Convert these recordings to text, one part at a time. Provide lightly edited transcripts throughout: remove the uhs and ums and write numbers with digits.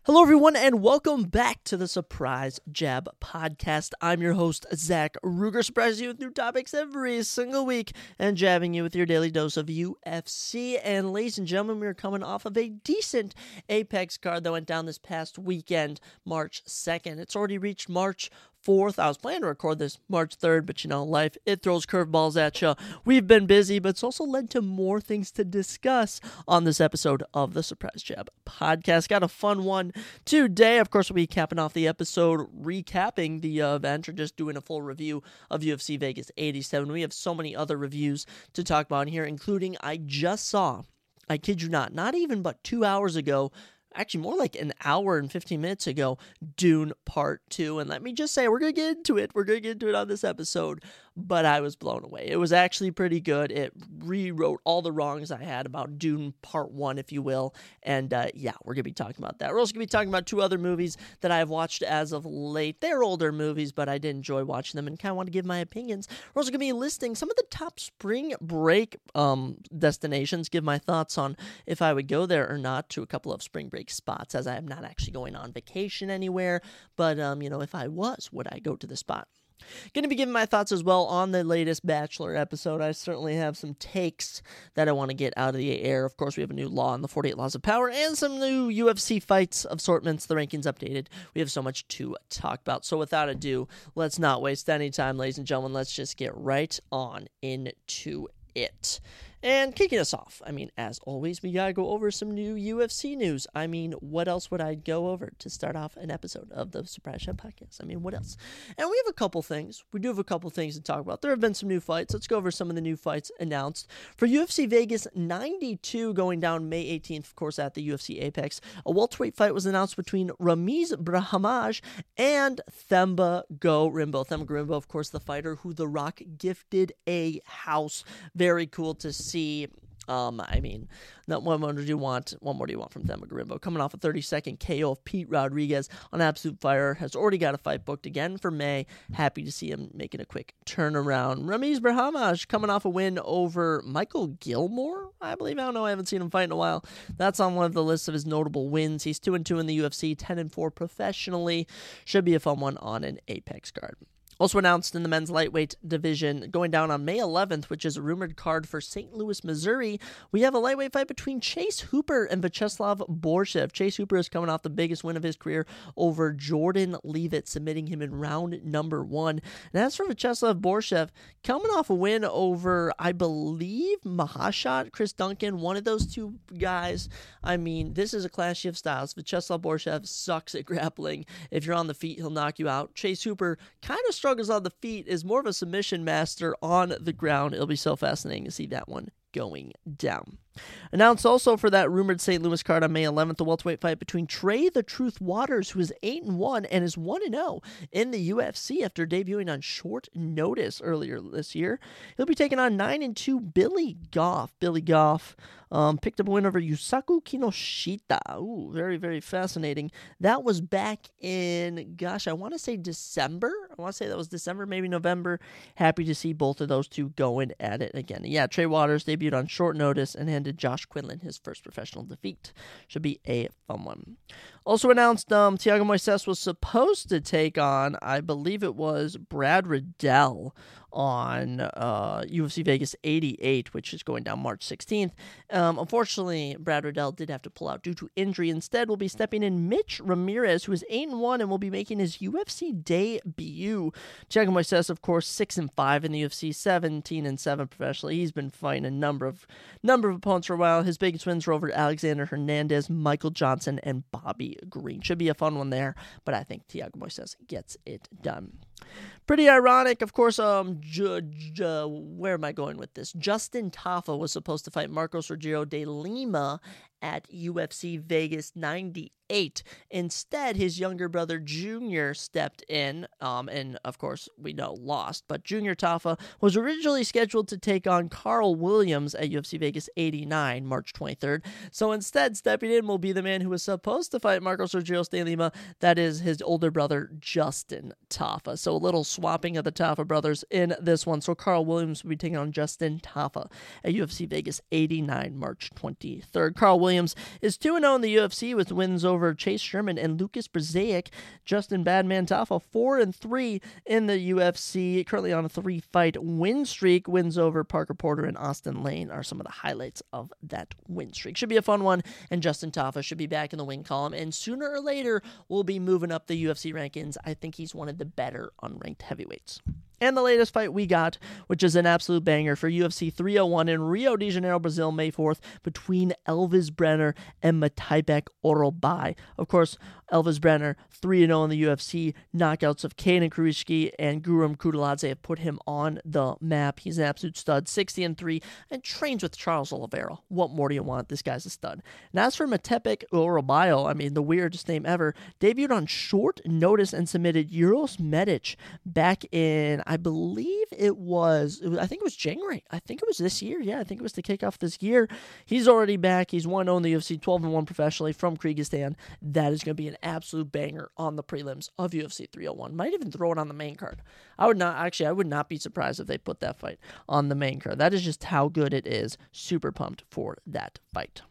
Hello, everyone, and welcome back to the Surprise Jab Podcast. I'm your host, Zach Ruger, surprising you with new topics every single week and jabbing you with your daily dose of UFC. And ladies and gentlemen, we are coming off of a decent Apex card that went down this past weekend, March 2nd. It's already reached March 4th. I was planning to record this March 3rd, but life, it throws curveballs at you. We've been busy, but it's also led to more things to discuss on this episode of the Surprise Jab Podcast. Got a fun one today. Of course, we'll be capping off the episode, recapping the event, or just doing a full review of UFC Vegas 87. We have so many other reviews to talk about here, including I just saw, I kid you not even but 2 hours ago, actually more like an hour and 15 minutes ago, Dune Part 2. And let me just say, we're going to get into it. We're going to get into it on this episode, but I was blown away. It was actually pretty good. It rewrote all the wrongs I had about Dune Part 1, if you will. And yeah, we're going to be talking about that. We're also going to be talking about two other movies that I've watched as of late. They're older movies, but I did enjoy watching them and kind of want to give my opinions. We're also going to be listing some of the top spring break destinations, give my thoughts on if I would go there or not to a couple of spring break spots, as I am not actually going on vacation anywhere. But, if I was, would I go to the spot? Going to be giving my thoughts as well on the latest Bachelor episode. I certainly have some takes that I want to get out of the air. Of course, we have a new law in the 48 Laws of Power and some new UFC fights assortments, the rankings updated. We have so much to talk about. So without ado, let's not waste any time, ladies and gentlemen. Let's just get right on into it. And kicking us off, as always, we gotta go over some new UFC news. What else would I go over to start off an episode of the Surprise Jab Podcast? What else? And we have a couple things. We do have a couple things to talk about. There have been some new fights. Let's go over some of the new fights announced. For UFC Vegas 92 going down May 18th, of course, at the UFC Apex, a welterweight fight was announced between Ramiz Brahimaj and Themba Gorimbo. Themba Gorimbo, of course, the fighter who The Rock gifted a house. Very cool to see. What more do you want from Themba Gorimbo? Coming off a 30-second KO of Pete Rodriguez on Absolute Fire, has already got a fight booked again for May. Happy to see him making a quick turnaround. Ramiz Brahimaj coming off a win over Michael Gilmore, I believe. I don't know. I haven't seen him fight in a while. That's on one of the lists of his notable wins. He's 2-2 in the UFC, 10-4 professionally. Should be a fun one on an Apex card. Also announced in the men's lightweight division, going down on May 11th, which is a rumored card for St. Louis, Missouri, we have a lightweight fight between Chase Hooper and Vyacheslav Borshev. Chase Hooper is coming off the biggest win of his career over Jordan Leavitt, submitting him in round number 1. And as for Vyacheslav Borshev, coming off a win over, I believe, Mahashat, Chris Duncan, one of those two guys. This is a clash of styles. Vyacheslav Borshev sucks at grappling. If you're on the feet, he'll knock you out. Chase Hooper kind of struggles on the feet, is more of a submission master on the ground. It'll be so fascinating to see that one going down. Announced also for that rumored St. Louis card on May 11th, the welterweight fight between Trey the Truth Waters, who is 8-1 and is 1-0 in the UFC after debuting on short notice earlier this year. He'll be taking on 9-2 Billy Goff. Billy Goff picked up a win over Yusaku Kinoshita. Ooh, very, very fascinating. That was back in, I want to say December. I want to say that was December, maybe November. Happy to see both of those two going at it again. Yeah, Trey Waters debuted on short notice and handed Josh Quinlan his first professional defeat. Should be a fun one. Also announced Thiago Moises was supposed to take on, I believe it was Brad Riddell on UFC Vegas 88, which is going down March 16th. Unfortunately, Brad Riddell did have to pull out due to injury. Instead, will be stepping in Mitch Ramirez, who is 8-1 and will be making his UFC debut. Thiago Moises, of course, 6-5 in the UFC, 17-7 professionally. He's been fighting a number of opponents for a while. His biggest wins were over Alexander Hernandez, Michael Johnson, and Bobby Green. Should be a fun one there, but I think Thiago Moises gets it done. Pretty ironic, of course, where am I going with this? Justin Tafa was supposed to fight Marcos Rogerio de Lima at UFC Vegas 98. Instead, his younger brother Junior stepped in, and of course, we know lost. But Junior Tafa was originally scheduled to take on Carl Williams at UFC Vegas 89, March 23rd. So instead, stepping in will be the man who was supposed to fight Marcos Rogerio de Lima. That is his older brother, Justin Tafa. So a little swapping of the Tafa brothers in this one. So Carl Williams will be taking on Justin Tafa at UFC Vegas 89, March 23rd. Carl Williams Williams is 2-0 in the UFC with wins over Chase Sherman and Lucas Brzezic. Justin Badman Tafa 4-3 in the UFC, currently on a 3-fight win streak. Wins over Parker Porter and Austin Lane are some of the highlights of that win streak. Should be a fun one, and Justin Tafa should be back in the win column, and sooner or later we'll be moving up the UFC rankings. I think he's one of the better unranked heavyweights. And the latest fight we got, which is an absolute banger for UFC 301 in Rio de Janeiro, Brazil, May 4th, between Elvis Brenner and Matejbek Orobai. Of course, Elvis Brenner, 3-0 in the UFC. Knockouts of Kane and Krujicki and Guram Kudladze have put him on the map. He's an absolute stud, 60-3, and trains with Charles Oliveira. What more do you want? This guy's a stud. And as for Matejbek Orobai, I mean, the weirdest name ever, debuted on short notice and submitted Uros Medic back in, I believe I think it was January. I think it was this year. Yeah, I think it was to kick off this year. He's already back. He's 1-0 in the UFC, 12-1 professionally from Kyrgyzstan. That is going to be an absolute banger on the prelims of UFC 301. Might even throw it on the main card. I would not be surprised if they put that fight on the main card. That is just how good it is. Super pumped for that fight.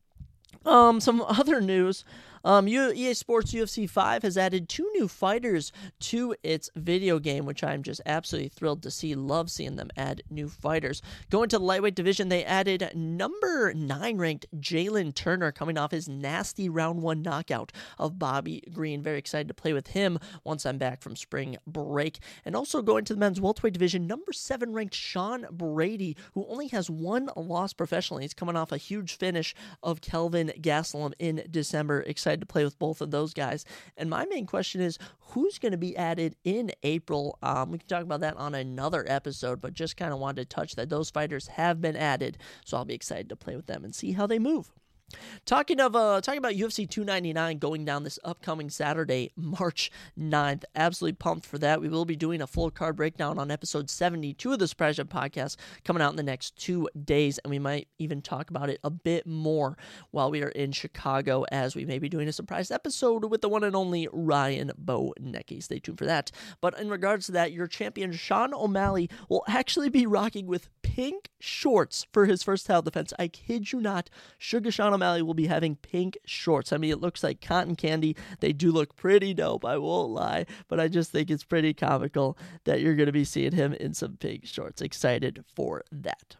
Some other news. EA Sports UFC 5 has added 2 new fighters to its video game, which I'm just absolutely thrilled to see. Love seeing them add new fighters. Going to the lightweight division, they added number 9 ranked Jalen Turner, coming off his nasty round 1 knockout of Bobby Green. Very excited to play with him once I'm back from spring break. And also going to the men's welterweight division, number 7 ranked Sean Brady, who only has 1 loss professionally. He's coming off a huge finish of Kelvin Gastelum in December. Excited to play with both of those guys. And my main question is, who's going to be added in April? We can talk about that on another episode, but just kind of wanted to touch that those fighters have been added, so I'll be excited to play with them and see how they move. Talking about UFC 299 going down this upcoming Saturday, March 9th. Absolutely pumped for that. We will be doing a full card breakdown on episode 72 of the Surprise Jab podcast coming out in the next 2 days, and we might even talk about it a bit more while we are in Chicago, as we may be doing a surprise episode with the one and only Ryan Bonecki. Stay tuned for that. But in regards to that, your champion Sean O'Malley will actually be rocking with pink shorts for his first title defense. I kid you not. Sugar Sean O'Malley will be having pink shorts. I mean, it looks like cotton candy. They do look pretty dope, I won't lie, but I just think it's pretty comical that you're going to be seeing him in some pink shorts. Excited for that.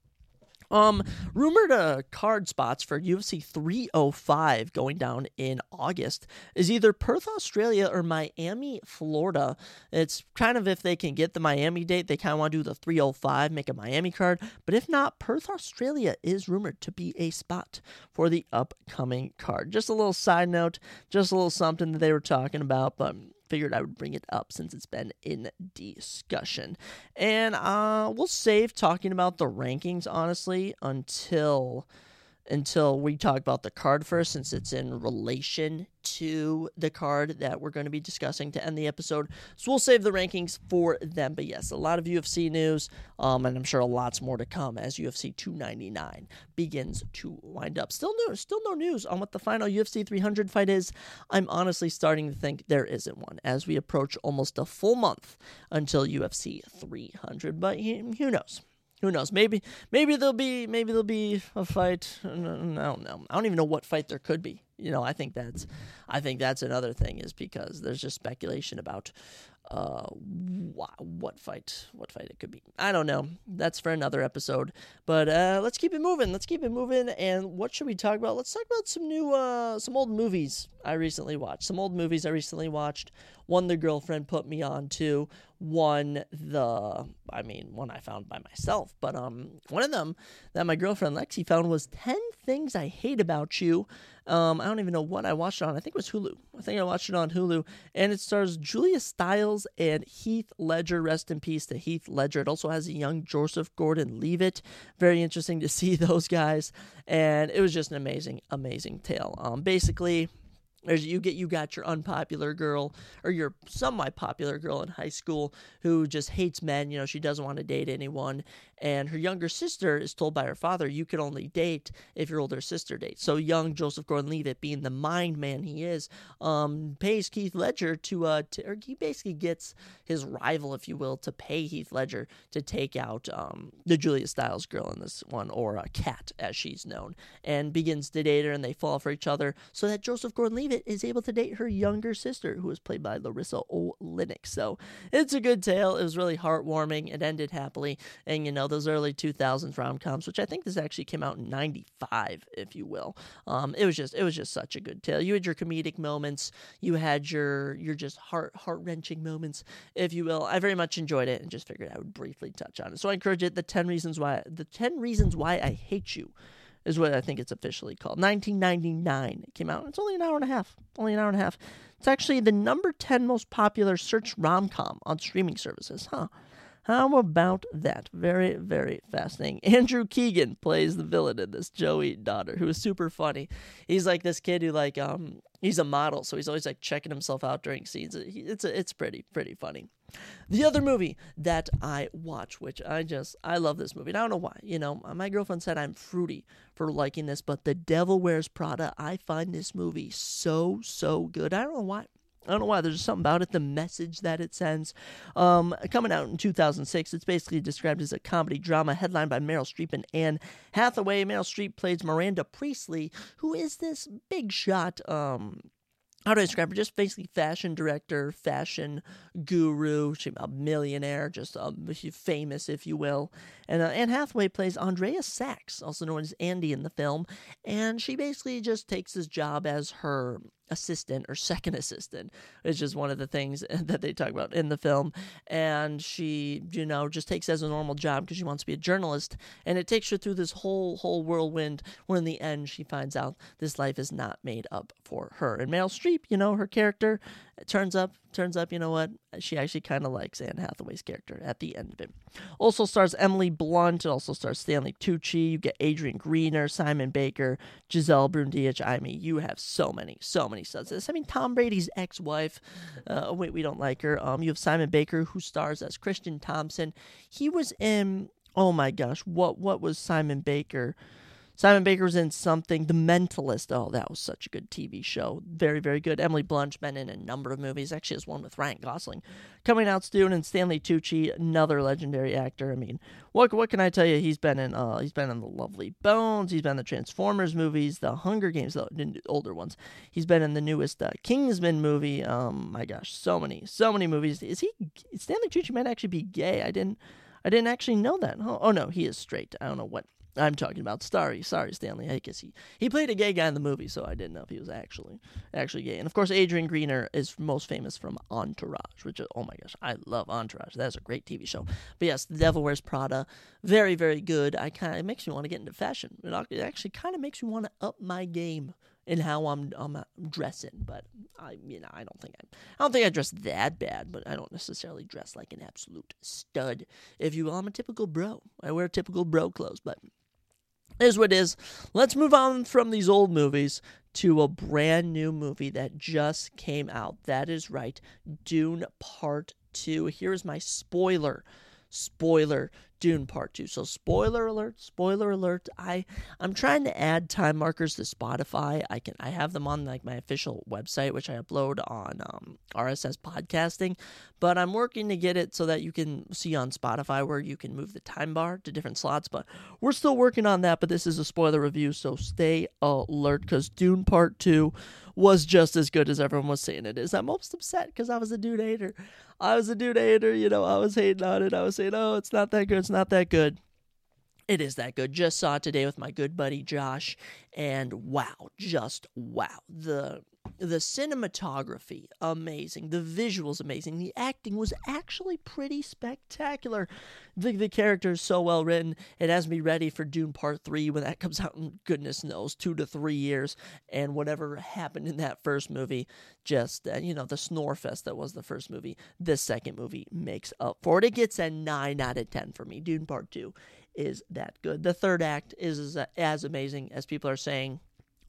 Rumored card spots for UFC 305 going down in August is either Perth, Australia or Miami, Florida. It's kind of, if they can get the Miami date, they kind of want to do the 305, make a Miami card. But if not, Perth, Australia is rumored to be a spot for the upcoming card. Just a little side note, just a little something that they were talking about, but figured I would bring it up since it's been in discussion. And we'll save talking about the rankings, honestly, until we talk about the card first, since it's in relation to the card that we're going to be discussing to end the episode. So we'll save the rankings for them. But yes, a lot of UFC news, and I'm sure lots more to come as UFC 299 begins to wind up. Still no news on what the final UFC 300 fight is. I'm honestly starting to think there isn't one as we approach almost a full month until UFC 300. But who knows? Who knows? Maybe there'll be a fight. I don't know. I don't even know what fight there could be. You know, I think that's another thing, is because there's just speculation about what fight it could be. I don't know. That's for another episode. But let's keep it moving. And what should we talk about? Let's talk about some old movies I recently watched. One the girlfriend put me on to. One I found by myself. But one of them that my girlfriend Lexi found was 10 Things I Hate About You. I don't even know what I watched it on. I think it was Hulu. I think I watched it on Hulu. And it stars Julia Stiles and Heath Ledger. Rest in peace to Heath Ledger. It also has a young Joseph Gordon-Levitt. Very interesting to see those guys. And it was just an amazing, amazing tale. Basically, You got your unpopular girl or your semi-popular girl in high school who just hates men. She doesn't want to date anyone, and her younger sister is told by her father, you can only date if your older sister dates. So young Joseph Gordon-Levitt, being the mind man he is, pays Heath Ledger or he basically gets his rival, if you will, to pay Heath Ledger to take out the Julia Stiles girl in this one, or Kat as she's known, and begins to date her, and they fall for each other, so that Joseph Gordon-Levitt is able to date her younger sister, who is played by Larissa Oleynik. So it's a good tale. It was really heartwarming. It ended happily. And, those early 2000s rom-coms, which I think this actually came out in 95, if you will. It was just such a good tale. You had your comedic moments. You had your just heart-wrenching moments, if you will. I very much enjoyed it and just figured I would briefly touch on it. So I encourage it. The 10 Reasons Why I Hate You is what I think it's officially called. 1999 it came out. It's only an hour and a half. It's actually the number 10 most popular searched rom-com on streaming services. How about that? Very, very fascinating. Andrew Keegan plays the villain in this, Joey Daughter, who is super funny. He's like this kid who he's a model, so he's always checking himself out during scenes. It's pretty funny. The other movie that I watch, which I love this movie. And I don't know why. My girlfriend said I'm fruity for liking this, but The Devil Wears Prada, I find this movie so good. I don't know why. There's just something about it, the message that it sends. Coming out in 2006, it's basically described as a comedy drama headlined by Meryl Streep and Anne Hathaway. Meryl Streep plays Miranda Priestley, who is this big shot, how do I describe her? Just basically fashion director, fashion guru, she's a millionaire, just famous, if you will. And Anne Hathaway plays Andrea Sachs, also known as Andy in the film, and she basically just takes this job as her assistant or second assistant, which is one of the things that they talk about in the film. And she, just takes it as a normal job because she wants to be a journalist. And it takes her through this whole whirlwind where in the end she finds out this life is not made up for her. And Meryl Streep, her character, it turns up, she actually kind of likes Anne Hathaway's character at the end of it. Also stars Emily Blunt. It also stars Stanley Tucci. You get Adrian Grenier, Simon Baker, Giselle Brundich. I mean, you have so many studs. Tom Brady's ex-wife. We don't like her. You have Simon Baker, who stars as Christian Thompson. He was in, oh my gosh, what was Simon Baker? Simon Baker was in something, The Mentalist. Oh, that was such a good TV show. Very, very good. Emily Blunt's been in a number of movies. Actually, has one with Ryan Gosling coming out soon. And Stanley Tucci, another legendary actor. I mean, what can I tell you? He's been in The Lovely Bones. He's been in the Transformers movies, the Hunger Games, the older ones. He's been in the newest Kingsman movie. My gosh, so many movies. Stanley Tucci might actually be gay. I didn't actually know that. Oh no, he is straight. I don't know what I'm talking about. Sorry, Stanley. I guess he played a gay guy in the movie, so I didn't know if he was actually gay. And of course, Adrian Grenier is most famous from Entourage, which is, oh my gosh, I love Entourage. That's a great TV show. But yes, The Devil Wears Prada, very, very good. It makes me want to get into fashion. It actually kind of makes me want to up my game in how I'm dressing, but I don't think I dress that bad, but I don't necessarily dress like an absolute stud, if you will. I'm a typical bro. I wear typical bro clothes, but it is what it is. Let's move on from these old movies to a brand new movie that just came out. That is right, Dune Part 2. Here is my spoiler, Dune Part 2. So spoiler alert, I'm trying to add time markers to Spotify. I have them on my official website, which I upload on RSS podcasting, but I'm working to get it so that you can see on Spotify where you can move the time bar to different slots, but we're still working on that. But this is a spoiler review, so stay alert, because Dune Part 2 was just as good as everyone was saying it is. I'm most upset because I was a Dune hater. I was hating on it. I was saying, oh, it's not that good. It is that good. Just saw it today with my good buddy Josh, and wow, just wow. The cinematography, amazing. The visuals, amazing. The acting was actually pretty spectacular. The character is so well written. It has me ready for Dune Part 3 when that comes out in, goodness knows, 2 to 3 years. And whatever happened in that first movie, just, the snore fest that was the first movie, this second movie makes up for it. It gets a 9 out of 10 for me. Dune Part 2 is that good. The third act is as amazing as people are saying.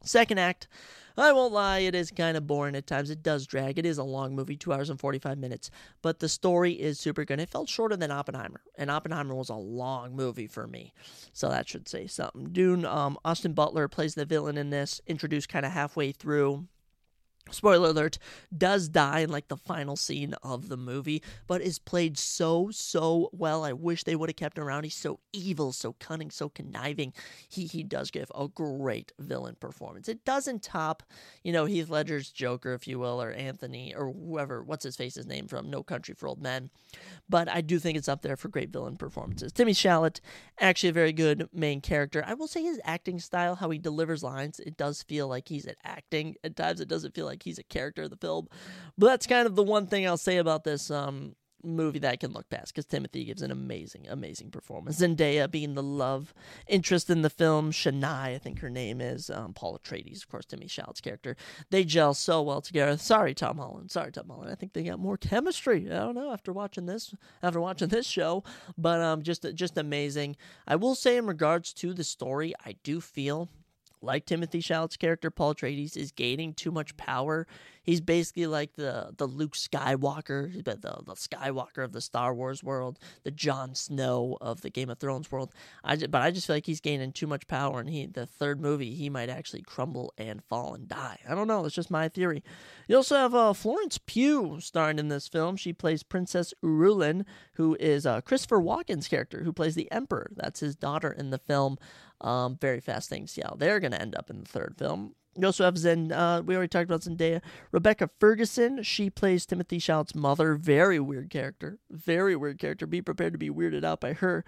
Second act, I won't lie, it is kind of boring at times. It does drag. It is a long movie, 2 hours and 45 minutes, but the story is super good. It felt shorter than Oppenheimer, and Oppenheimer was a long movie for me, so that should say something. Dune, Austin Butler plays the villain in this, introduced kind of halfway through. Spoiler alert, does die in like the final scene of the movie, but is played so well. I wish they would have kept him around. He's so evil, so cunning, so conniving. He does give a great villain performance. It doesn't top, Heath Ledger's Joker, if you will, or Anthony, or whoever, what's his face's name from No Country for Old Men, but I do think it's up there for great villain performances. Timothy Chalamet, actually a very good main character. I will say his acting style, how he delivers lines, it does feel like he's acting. At times it doesn't feel like he's a character of the film, but that's kind of the one thing I'll say about this movie that I can look past, because Timothy gives an amazing performance. Zendaya being the love interest in the film, Shania, I think her name is, Paul Atreides, of course, Timothy Chalamet's character. They gel so well together. Sorry, Tom Holland. I think they got more chemistry. I don't know after watching this show, but just amazing. I will say, in regards to the story, I do feel like Timothy Chalamet's character, Paul Atreides, is gaining too much power. He's basically like the Luke Skywalker, the Skywalker of the Star Wars world, the Jon Snow of the Game of Thrones world. But I just feel like he's gaining too much power, and the third movie, he might actually crumble and fall and die. I don't know. That's just my theory. You also have Florence Pugh starring in this film. She plays Princess Irulan, who is Christopher Walken's character, who plays the Emperor. That's his daughter in the film. Very fast things. Yeah, they're going to end up in the third film. You also have we already talked about Zendaya. Rebecca Ferguson, she plays Timothy Chalamet's mother. Very weird character. Be prepared to be weirded out by her.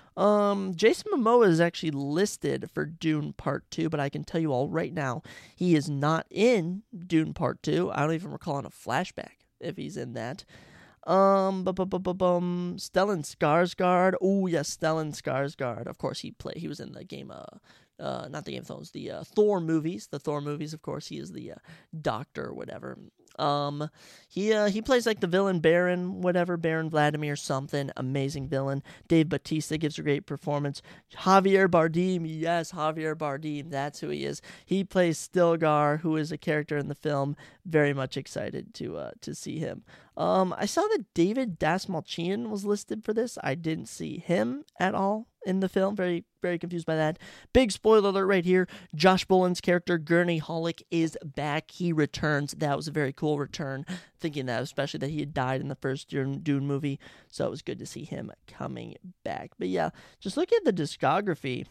Jason Momoa is actually listed for Dune Part 2, but I can tell you all right now, he is not in Dune Part 2. I don't even recall in a flashback if he's in that. Stellan Skarsgård. Oh, yes, Stellan Skarsgård. Of course, he was in the game, not the Game of Thrones, the Thor movies. The Thor movies, of course, he is the doctor or whatever. He plays like the villain Baron Vladimir something. Amazing villain. Dave Bautista gives a great performance. Javier Bardem, yes, Javier Bardem, that's who he is. He plays Stilgar, who is a character in the film. Very much excited to see him. I saw that David Dastmalchian was listed for this. I didn't see him at all in the film. Very, very confused by that. Big spoiler alert right here. Josh Brolin's character, Gurney Halleck, is back. He returns. That was a very cool return. Thinking that, especially that he had died in the first Dune movie. So it was good to see him coming back. But yeah, just looking at the discography,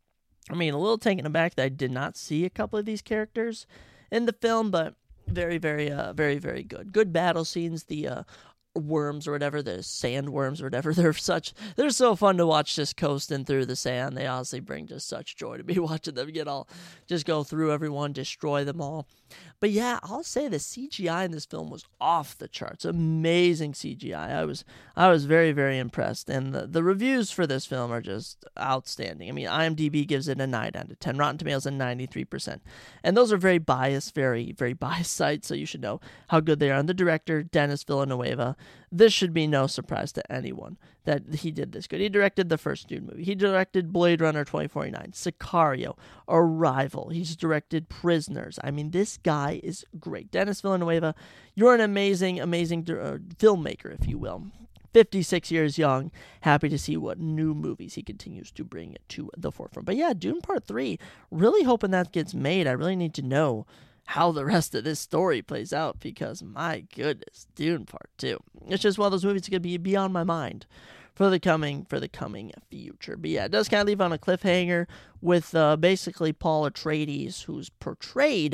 I mean, a little taken aback that I did not see a couple of these characters in the film, but very, very good. Good battle scenes. The worms or whatever, the sandworms or whatever, they're so fun to watch just coasting through the sand. They honestly bring just such joy to me watching them just go through everyone, destroy them all. But yeah, I'll say the CGI in this film was off the charts. Amazing CGI. I was very, very impressed. And the reviews for this film are just outstanding. I mean, IMDb gives it a 9 out of 10. Rotten Tomatoes a 93%. And those are very biased sites, so you should know how good they are. And the director, Denis Villeneuve, this should be no surprise to anyone that he did this good. He directed the first Dune movie. He directed Blade Runner 2049, Sicario, Arrival. He's directed Prisoners. I mean, this guy is great. Denis Villeneuve, you're an amazing filmmaker, if you will. 56 years young. Happy to see what new movies he continues to bring to the forefront. But yeah, Dune Part 3, really hoping that gets made. I really need to know how the rest of this story plays out, because my goodness, Dune Part 2. It's just one of those movies that's going to be beyond my mind for the coming future. But yeah, it does kind of leave on a cliffhanger with basically Paul Atreides, who's portrayed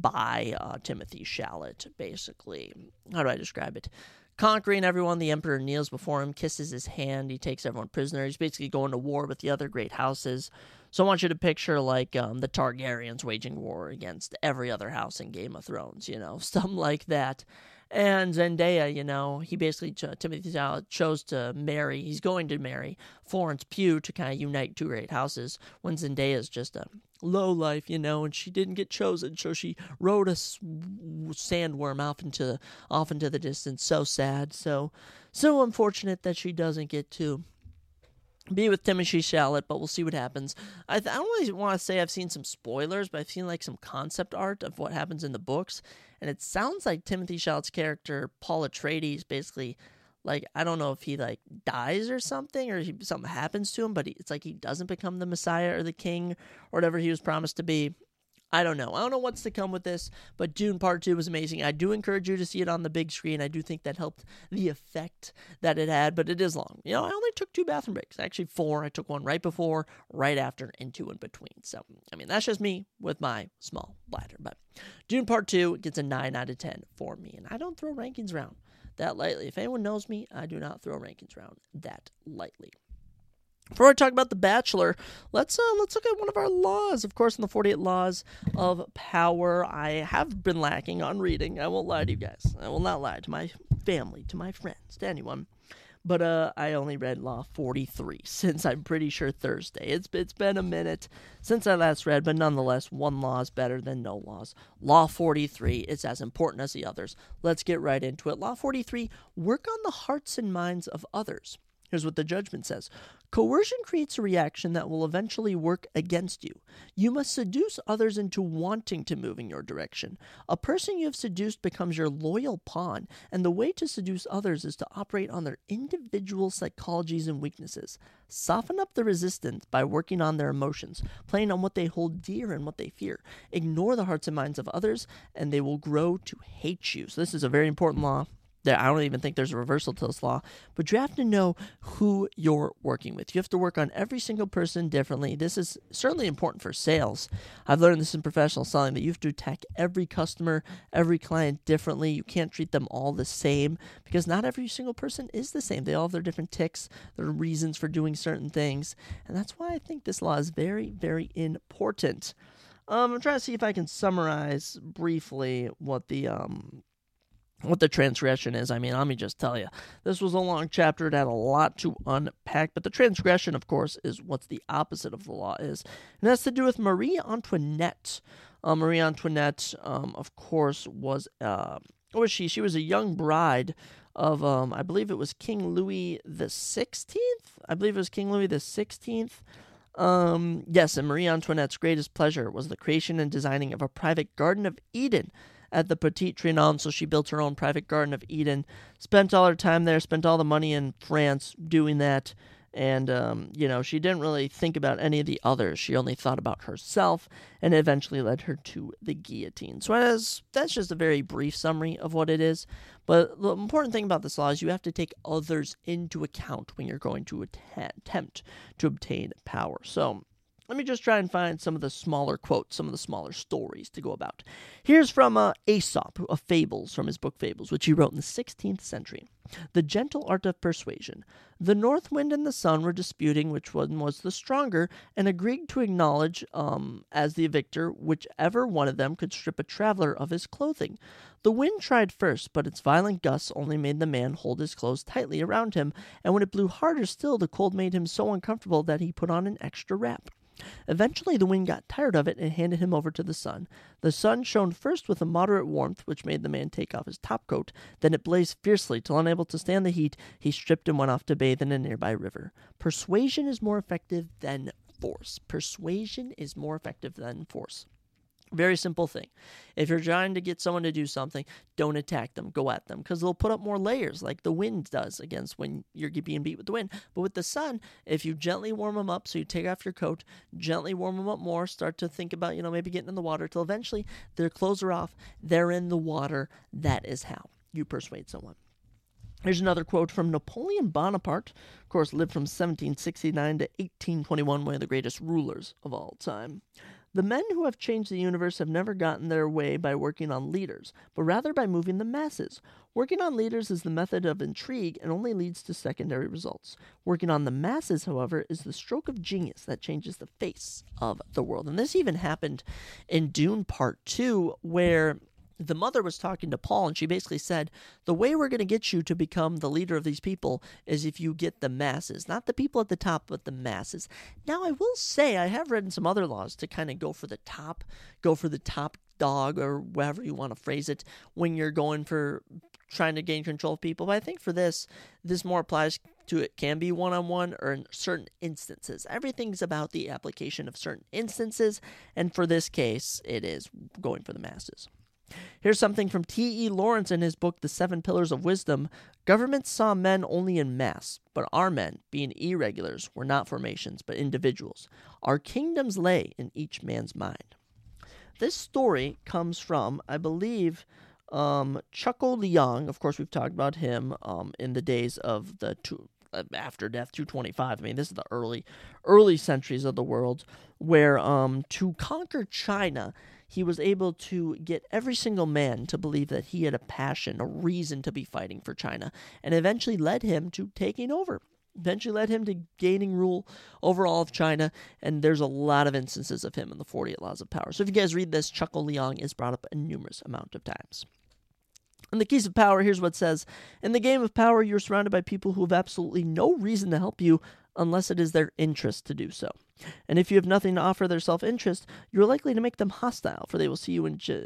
by Timothy Chalamet, basically. How do I describe it? Conquering everyone, the Emperor kneels before him, kisses his hand, he takes everyone prisoner. He's basically going to war with the other great houses. So I want you to picture like the Targaryens waging war against every other house in Game of Thrones, something like that. And Zendaya, he basically, Timothy Chalamet chose to marry, he's going to marry Florence Pugh to kind of unite two great houses, when Zendaya is just a low life, and she didn't get chosen, so she rode a sandworm off into the distance. So sad, so unfortunate that she doesn't get to be with Timothée Chalamet, but we'll see what happens. I don't really want to say I've seen some spoilers, but I've seen like some concept art of what happens in the books, and it sounds like Timothée Chalamet's character, Paul Atreides, basically, like, I don't know if he like dies or something, or something happens to him, but it's like he doesn't become the Messiah or the King or whatever he was promised to be. I don't know. I don't know what's to come with this, but Dune Part 2 was amazing. I do encourage you to see it on the big screen. I do think that helped the effect that it had, but it is long. I only took 2 bathroom breaks. Actually, 4. I took one right before, right after, and 2 in between. So, that's just me with my small bladder. But Dune Part 2 gets a 9 out of 10 for me, and I don't throw rankings around that lightly. If anyone knows me, I do not throw rankings around that lightly. Before I talk about The Bachelor, let's look at one of our laws. Of course, in the 48 Laws of Power, I have been lacking on reading. I won't lie to you guys. I will not lie to my family, to my friends, to anyone. But I only read Law 43 since I'm pretty sure Thursday. It's been a minute since I last read, but nonetheless, one law is better than no laws. Law 43 is as important as the others. Let's get right into it. Law 43, work on the hearts and minds of others. Here's what the judgment says. Coercion creates a reaction that will eventually work against you. You must seduce others into wanting to move in your direction. A person you have seduced becomes your loyal pawn, and the way to seduce others is to operate on their individual psychologies and weaknesses. Soften up the resistance by working on their emotions, playing on what they hold dear and what they fear. Ignore the hearts and minds of others, and they will grow to hate you. So this is a very important law. I don't even think there's a reversal to this law, but you have to know who you're working with. You have to work on every single person differently. This is certainly important for sales. I've learned this in professional selling, that you have to attack every customer, every client differently. You can't treat them all the same, because not every single person is the same. They all have their different tics, their reasons for doing certain things, and that's why I think this law is very, very important. I'm trying to see if I can summarize briefly what the transgression is. Let me just tell you, this was a long chapter. It had a lot to unpack, but the transgression, of course, is what's the opposite of the law is. And it has to do with Marie Antoinette. Marie Antoinette, of course, was, what was she? She was a young bride of, I believe it was King Louis the 16th? Yes, and Marie Antoinette's greatest pleasure was the creation and designing of a private Garden of Eden at the Petit Trianon. So she built her own private Garden of Eden, spent all her time there, spent all the money in France doing that, and, she didn't really think about any of the others. She only thought about herself, and it eventually led her to the guillotine. So that's just a very brief summary of what it is, but the important thing about this law is you have to take others into account when you're going to attempt to obtain power. So let me just try and find some of the smaller quotes, some of the smaller stories to go about. Here's from Aesop of Fables, from his book Fables, which he wrote in the 16th century. The gentle art of persuasion. The north wind and the sun were disputing which one was the stronger, and agreed to acknowledge as the victor whichever one of them could strip a traveler of his clothing. The wind tried first, but its violent gusts only made the man hold his clothes tightly around him, and when it blew harder still, the cold made him so uncomfortable that he put on an extra wrap. Eventually the wind got tired of it and handed him over to the sun. The sun shone first with a moderate warmth, which made the man take off his topcoat. Then it blazed fiercely, till unable to stand the heat, he stripped and went off to bathe in a nearby river. Persuasion is more effective than force. Persuasion is more effective than force. Very simple thing. If you're trying to get someone to do something, don't attack them. Go at them, because they'll put up more layers like the wind does against when you're being beat with the wind. But with the sun, if you gently warm them up, so you take off your coat, gently warm them up more, start to think about, maybe getting in the water, till eventually their clothes are off, they're in the water. That is how you persuade someone. Here's another quote from Napoleon Bonaparte. Of course, lived from 1769 to 1821, one of the greatest rulers of all time. The men who have changed the universe have never gotten their way by working on leaders, but rather by moving the masses. Working on leaders is the method of intrigue and only leads to secondary results. Working on the masses, however, is the stroke of genius that changes the face of the world. And this even happened in Dune Part 2, where the mother was talking to Paul, and she basically said, the way we're going to get you to become the leader of these people is if you get the masses. Not the people at the top, but the masses. Now, I will say, I have read in some other laws to kind of go for the top dog, or whatever you want to phrase it, when you're going for trying to gain control of people. But I think for this more applies to it can be one-on-one or in certain instances. Everything's about the application of certain instances, and for this case, it is going for the masses. Here's something from T.E. Lawrence in his book, The 7 Pillars of Wisdom. Governments saw men only in mass, but our men, being irregulars, were not formations, but individuals. Our kingdoms lay in each man's mind. This story comes from, I believe, Chuko Liang. Of course, we've talked about him in the days of the after death 225. I mean, this is the early centuries of the world, where to conquer China, he was able to get every single man to believe that he had a passion, a reason to be fighting for China, and eventually led him to taking over. Eventually led him to gaining rule over all of China, and there's a lot of instances of him in the 48 Laws of Power. So if you guys read this, Chuko Liang is brought up a numerous amount of times. In the Keys of Power, here's what it says. In the game of power, you're surrounded by people who have absolutely no reason to help you unless it is their interest to do so. And if you have nothing to offer their self-interest, you're likely to make them hostile, for they will see you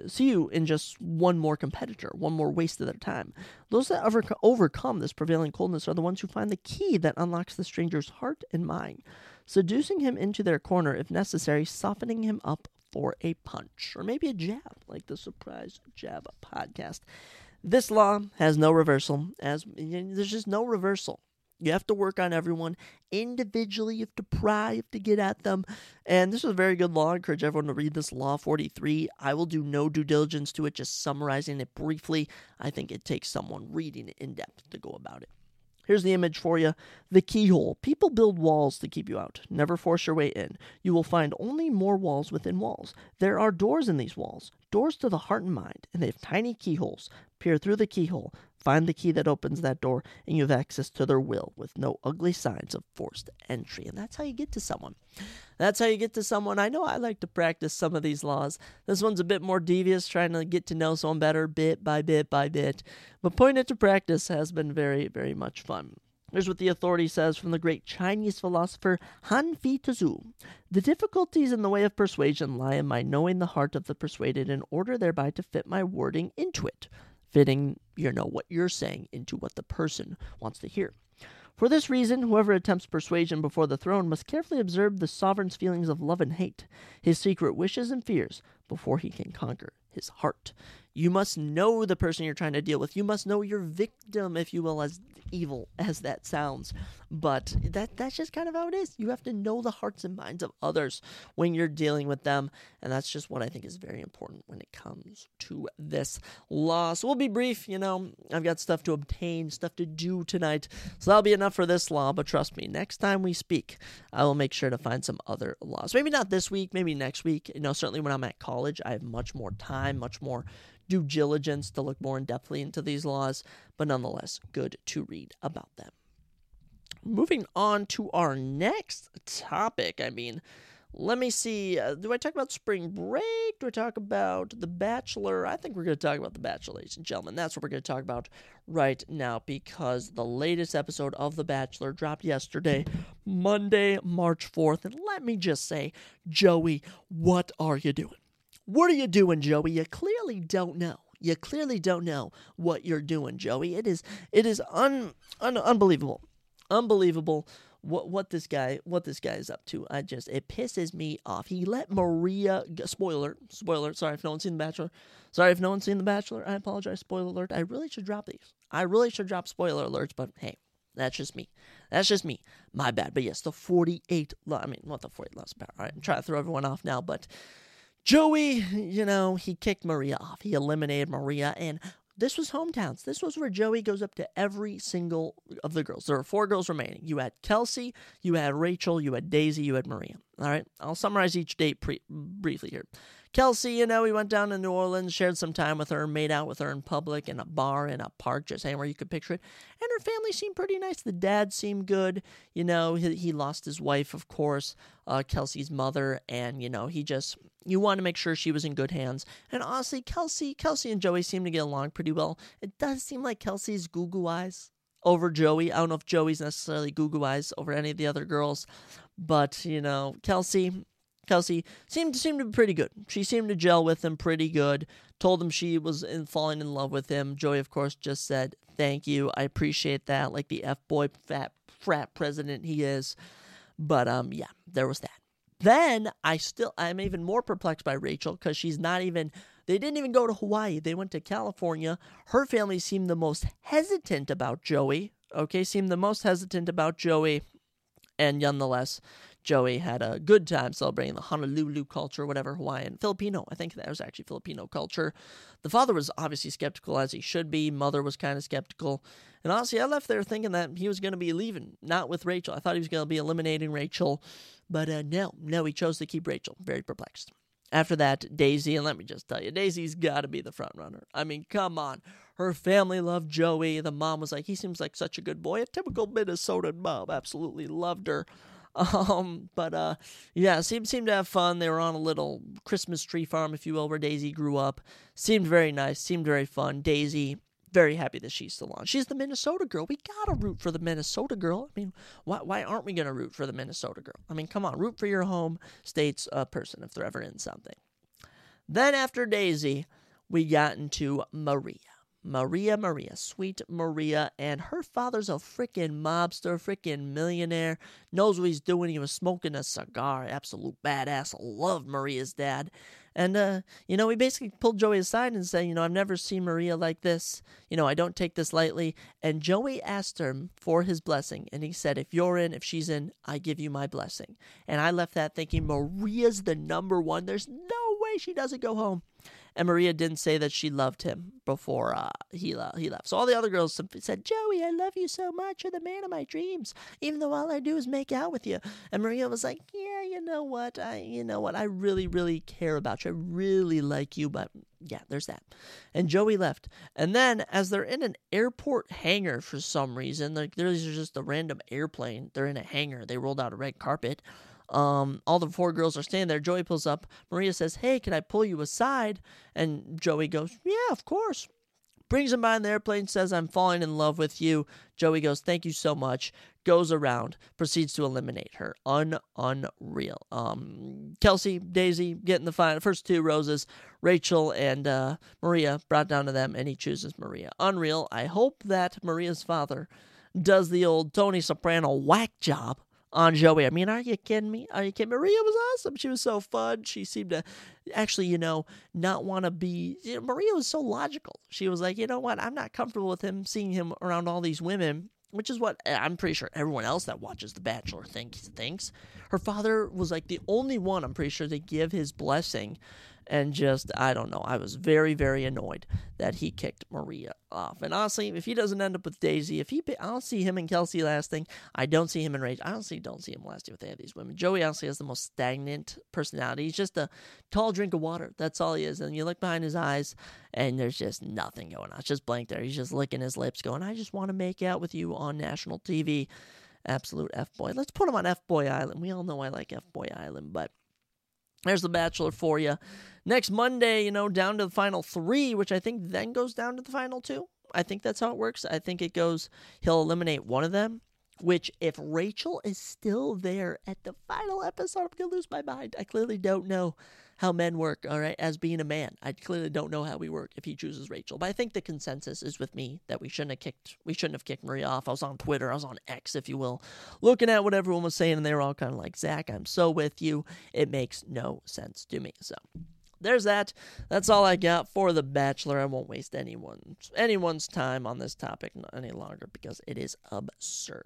in just one more competitor, one more waste of their time. Those that overcome this prevailing coldness are the ones who find the key that unlocks the stranger's heart and mind, seducing him into their corner, if necessary, softening him up for a punch, or maybe a jab, like the Surprise Jab podcast. This law has no reversal, as there's just no reversal. You have to work on everyone individually. You have to pry, you have to get at them. And this is a very good law. I encourage everyone to read this Law 43. I will do no due diligence to it, just summarizing it briefly. I think it takes someone reading it in depth to go about it. Here's the image for you. The keyhole. People build walls to keep you out. Never force your way in. You will find only more walls within walls. There are doors in these walls, doors to the heart and mind, and they have tiny keyholes. Peer through the keyhole, find the key that opens that door, and you have access to their will with no ugly signs of forced entry. And that's how you get to someone. That's how you get to someone. I know I like to practice some of these laws. This one's a bit more devious, trying to get to know someone better bit by bit by bit. But putting it to practice has been very, very much fun. Here's what the authority says from the great Chinese philosopher Han Fi Tzu. The difficulties in the way of persuasion lie in my knowing the heart of the persuaded in order thereby to fit my wording into it. Fitting, what you're saying into what the person wants to hear. For this reason, whoever attempts persuasion before the throne must carefully observe the sovereign's feelings of love and hate, his secret wishes and fears, before he can conquer his heart. You must know the person you're trying to deal with. You must know your victim, if you will, as evil as that sounds. But that's just kind of how it is. You have to know the hearts and minds of others when you're dealing with them. And that's just what I think is very important when it comes to this law. So we'll be brief. I've got stuff to obtain, stuff to do tonight. So that'll be enough for this law. But trust me, next time we speak, I will make sure to find some other laws. Maybe not this week, maybe next week. Certainly when I'm at college, I have much more time, much more due diligence to look more in-depthly into these laws, but nonetheless, good to read about them. Moving on to our next topic, let me see, do I talk about spring break? Do I talk about The Bachelor? I think we're going to talk about The Bachelor, ladies and gentlemen. That's what we're going to talk about right now, because the latest episode of The Bachelor dropped yesterday, Monday, March 4th, and let me just say, Joey, what are you doing? What are you doing, Joey? You clearly don't know. You clearly don't know what you're doing, Joey. It is unbelievable. Unbelievable what this guy is up to. It pisses me off. He let Maria spoiler. Sorry if no one's seen The Bachelor. I apologize. Spoiler alert. I really should drop these. I really should drop spoiler alerts, but hey, that's just me. My bad. But yes, the 48 not the 48 Laws of Power. All right, I'm trying to throw everyone off now, but Joey, he kicked Maria off. He eliminated Maria, and this was hometowns. This was where Joey goes up to every single of the girls. There were 4 girls remaining. You had Kelsey, you had Rachel, you had Daisy, you had Maria. All right, I'll summarize each date briefly here. Kelsey, he went down to New Orleans, shared some time with her, made out with her in public, in a bar, in a park, just anywhere you could picture it. And her family seemed pretty nice. The dad seemed good. He lost his wife, of course, Kelsey's mother, and, you want to make sure she was in good hands. And honestly, Kelsey and Joey seem to get along pretty well. It does seem like Kelsey's goo-goo eyes over Joey. I don't know if Joey's necessarily goo-goo eyes over any of the other girls, but, Kelsey, Kelsey seemed to be pretty good. She seemed to gel with him pretty good. Told him she was falling in love with him. Joey, of course, just said, "Thank you. I appreciate that." Like the F-boy frat president he is. But yeah, there was that. Then I'm even more perplexed by Rachel because they didn't even go to Hawaii. They went to California. Her family seemed the most hesitant about Joey. And nonetheless, Joey had a good time celebrating the Honolulu culture, whatever, Hawaiian, Filipino. I think that was actually Filipino culture. The father was obviously skeptical, as he should be. Mother was kind of skeptical. And honestly, I left there thinking that he was going to be leaving, not with Rachel. I thought he was going to be eliminating Rachel. But no, he chose to keep Rachel. Very perplexed. After that, Daisy, and let me just tell you, Daisy's got to be the front runner. I mean, come on. Her family loved Joey. The mom was like, he seems like such a good boy. A typical Minnesotan mom. Absolutely loved her. Yeah, seemed to have fun. They were on a little Christmas tree farm, if you will, where Daisy grew up. Seemed very nice. Seemed very fun. Daisy, very happy that she's still on. She's the Minnesota girl. We gotta root for the Minnesota girl. I mean, why aren't we gonna root for the Minnesota girl? I mean, come on, root for your home state's person if they're ever in something. Then after Daisy, we got into Maria, sweet Maria, and her father's a freaking mobster, freaking millionaire, knows what he's doing. He was smoking a cigar, absolute badass. Loved Maria's dad. And, he basically pulled Joey aside and said, I've never seen Maria like this. I don't take this lightly. And Joey asked him for his blessing. And he said, if she's in, I give you my blessing. And I left that thinking, Maria's the number one. There's no way she doesn't go home. And Maria didn't say that she loved him before he left. So all the other girls said, Joey, I love you so much. You're the man of my dreams, even though all I do is make out with you. And Maria was like, yeah, you know what? I really, really care about you. I really like you, but yeah, there's that. And Joey left. And then as they're in an airport hangar for some reason, like there's just a random airplane. They're in a hangar. They rolled out a red carpet. All the four girls are standing there. Joey pulls up. Maria says, hey, can I pull you aside? And Joey goes, yeah, of course. Brings him behind the airplane, says, I'm falling in love with you. Joey goes, thank you so much. Goes around, proceeds to eliminate her. Unreal. Kelsey, Daisy, getting the first two roses. Rachel and Maria brought down to them, and he chooses Maria. Unreal. I hope that Maria's father does the old Tony Soprano whack job on Joey. I mean, are you kidding me? Maria was awesome. She was so fun. She seemed to actually, not want to be... Maria was so logical. She was like, you know what? I'm not comfortable with him, seeing him around all these women, which is what I'm pretty sure everyone else that watches The Bachelor thinks. Her father was like the only one, I'm pretty sure, to give his blessing. And just, I don't know, I was very, very annoyed that he kicked Maria off. And honestly, if he doesn't end up with Daisy, I don't see him and Kelsey lasting. I don't see him and Rachel. I honestly don't see him lasting with any of these women. Joey honestly has the most stagnant personality. He's just a tall drink of water. That's all he is. And you look behind his eyes, and there's just nothing going on. It's just blank there. He's just licking his lips going, I just want to make out with you on national TV. Absolute F-boy. Let's put him on F-boy Island. We all know I like F-boy Island, but there's The Bachelor for you. Next Monday, down to the final 3, which I think then goes down to the final 2. I think that's how it works. I think he'll eliminate one of them, which if Rachel is still there at the final episode, I'm going to lose my mind. I clearly don't know how men work, all right, as being a man. I clearly don't know how we work if he chooses Rachel. But I think the consensus is with me that we shouldn't have kicked Maria off. I was on Twitter, I was on X, if you will, looking at what everyone was saying, and they were all kind of like, Zach, I'm so with you. It makes no sense to me. So there's that. That's all I got for The Bachelor. I won't waste anyone's time on this topic any longer because it is absurd.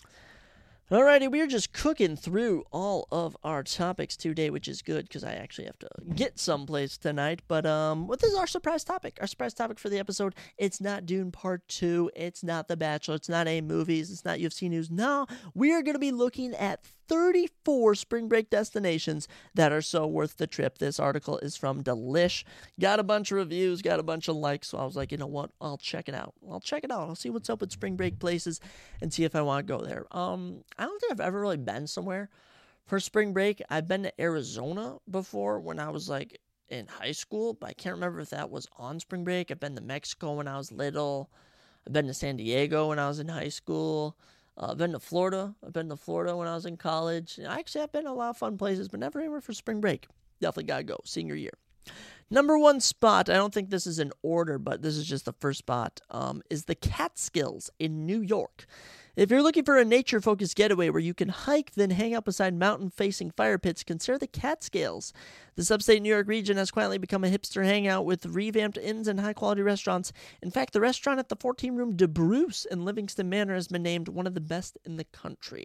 Alrighty, we're just cooking through all of our topics today, which is good because I actually have to get someplace tonight. But what is our surprise topic? Our surprise topic for the episode, it's not Dune Part 2, it's not The Bachelor, it's not A-movies, it's not UFC news. No, we are going to be looking at 34 spring break destinations that are so worth the trip. This article is from Delish. Got a bunch of reviews, got a bunch of likes, so I was like, you know what? I'll check it out. I'll see what's up with spring break places and see if I want to go there. I don't think I've ever really been somewhere for spring break. I've been to Arizona before when I was like in high school, but I can't remember if that was on spring break. I've been to Mexico when I was little. I've been to San Diego when I was in high school. I've been to Florida. I've been to Florida when I was in college. Actually, I've been to a lot of fun places, but never anywhere for spring break. Definitely got to go. Senior year. Number one spot, I don't think this is in order, but this is just the first spot, is the Catskills in New York. If you're looking for a nature-focused getaway where you can hike, then hang out beside mountain-facing fire pits, consider the Catskills. This upstate New York region has quietly become a hipster hangout with revamped inns and high-quality restaurants. In fact, the restaurant at the 14-room De Bruce in Livingston Manor has been named one of the best in the country.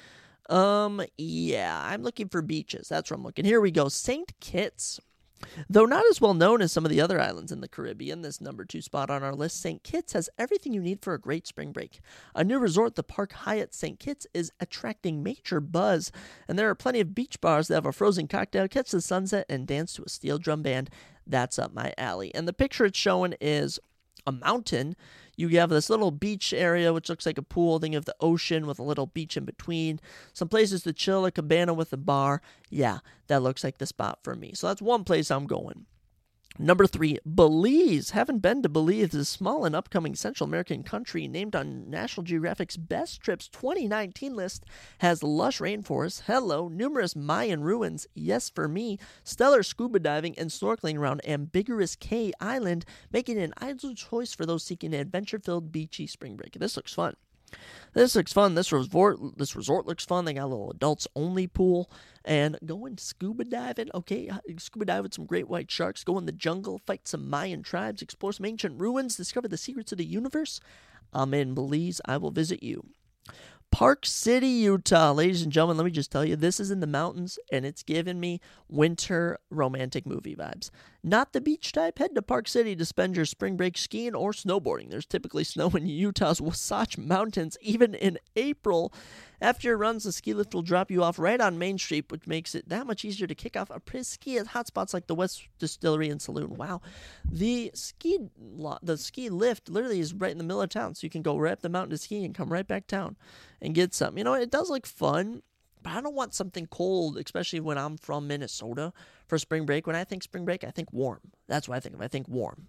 Yeah, I'm looking for beaches. That's where I'm looking. Here we go. St. Kitts. Though not as well known as some of the other islands in the Caribbean, this number 2 spot on our list, St. Kitts has everything you need for a great spring break. A new resort, the Park Hyatt St. Kitts, is attracting major buzz, and there are plenty of beach bars that have a frozen cocktail, catch the sunset, and dance to a steel drum band. That's up my alley. And the picture it's showing is a mountain. You have this little beach area, which looks like a pool. Then you have the ocean with a little beach in between. Some places to chill, a cabana with a bar. Yeah, that looks like the spot for me. So that's one place I'm going. Number 3, Belize. Haven't been to Belize. This small and upcoming Central American country named on National Geographic's Best Trips 2019 list has lush rainforests, numerous Mayan ruins, yes for me, stellar scuba diving and snorkeling around Ambiguous Cay Island, making it an ideal choice for those seeking an adventure-filled beachy spring break. This looks fun. This resort looks fun. They got a little adults-only pool. And going scuba diving. Okay, scuba dive with some great white sharks. Go in the jungle, fight some Mayan tribes, explore some ancient ruins, discover the secrets of the universe. I'm in Belize. I will visit you. Park City, Utah. Ladies and gentlemen, let me just tell you, this is in the mountains, and it's giving me winter romantic movie vibes. Not the beach type. Head to Park City to spend your spring break skiing or snowboarding. There's typically snow in Utah's Wasatch Mountains, even in April. After your runs, the ski lift will drop you off right on Main Street, which makes it that much easier to kick off a ski at hotspots like the West Distillery and Saloon. Wow. The ski lift literally is right in the middle of town, so you can go right up the mountain to ski and come right back down and get some. You know, it does look fun, but I don't want something cold, especially when I'm from Minnesota for spring break. When I think spring break, I think warm. That's what I think of. I think warm.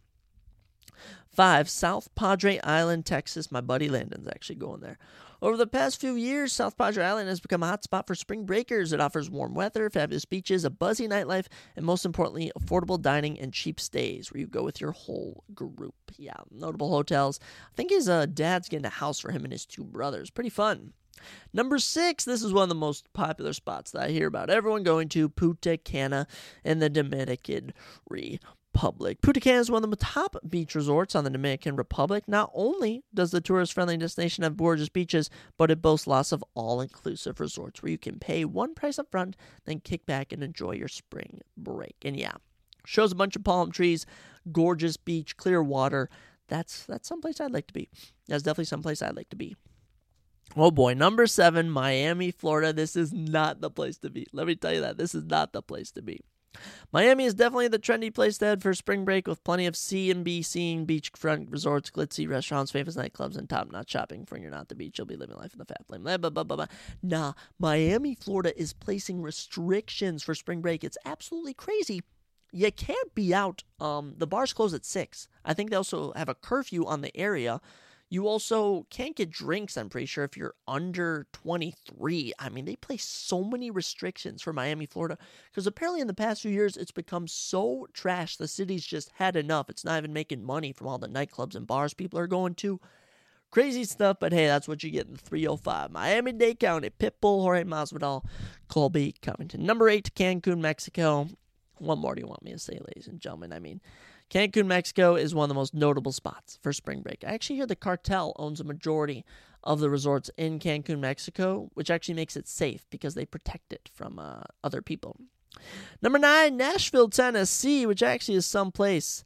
5, South Padre Island, Texas. My buddy Landon's actually going there. Over the past few years, South Padre Island has become a hot spot for spring breakers. It offers warm weather, fabulous beaches, a buzzy nightlife, and most importantly, affordable dining and cheap stays where you go with your whole group. Yeah, notable hotels. I think his dad's getting a house for him and his 2 brothers. Pretty fun. Number 6, this is one of the most popular spots that I hear about everyone going to, Punta Cana in the Dominican Republic. Punta Cana is one of the top beach resorts on the Dominican Republic. Not only does the tourist-friendly destination have gorgeous beaches, but it boasts lots of all-inclusive resorts where you can pay one price up front, then kick back and enjoy your spring break. And yeah, shows a bunch of palm trees, gorgeous beach, clear water. That's someplace I'd like to be. That's definitely someplace I'd like to be. Oh boy, number 7, Miami, Florida. This is not the place to be. Let me tell you that. This is not the place to be. Miami is definitely the trendy place to head for spring break with plenty of C&B scene, beachfront resorts, glitzy restaurants, famous nightclubs, and top-notch shopping. For when you're not at the beach, you'll be living life in the fat flame. Blah, blah, blah, blah. Nah, Miami, Florida is placing restrictions for spring break. It's absolutely crazy. You can't be out. The bars close at 6. I think they also have a curfew on the area. You also can't get drinks, I'm pretty sure, if you're under 23. I mean, they place so many restrictions for Miami, Florida, because apparently in the past few years, it's become so trash. The city's just had enough. It's not even making money from all the nightclubs and bars people are going to. Crazy stuff, but hey, that's what you get in 305. Miami-Dade County, Pitbull, Jorge Masvidal, Colby Covington. Number 8, Cancun, Mexico. What more do you want me to say, ladies and gentlemen? I mean, Cancun, Mexico is one of the most notable spots for spring break. I actually hear the cartel owns a majority of the resorts in Cancun, Mexico, which actually makes it safe because they protect it from other people. Number 9, Nashville, Tennessee, which actually is someplace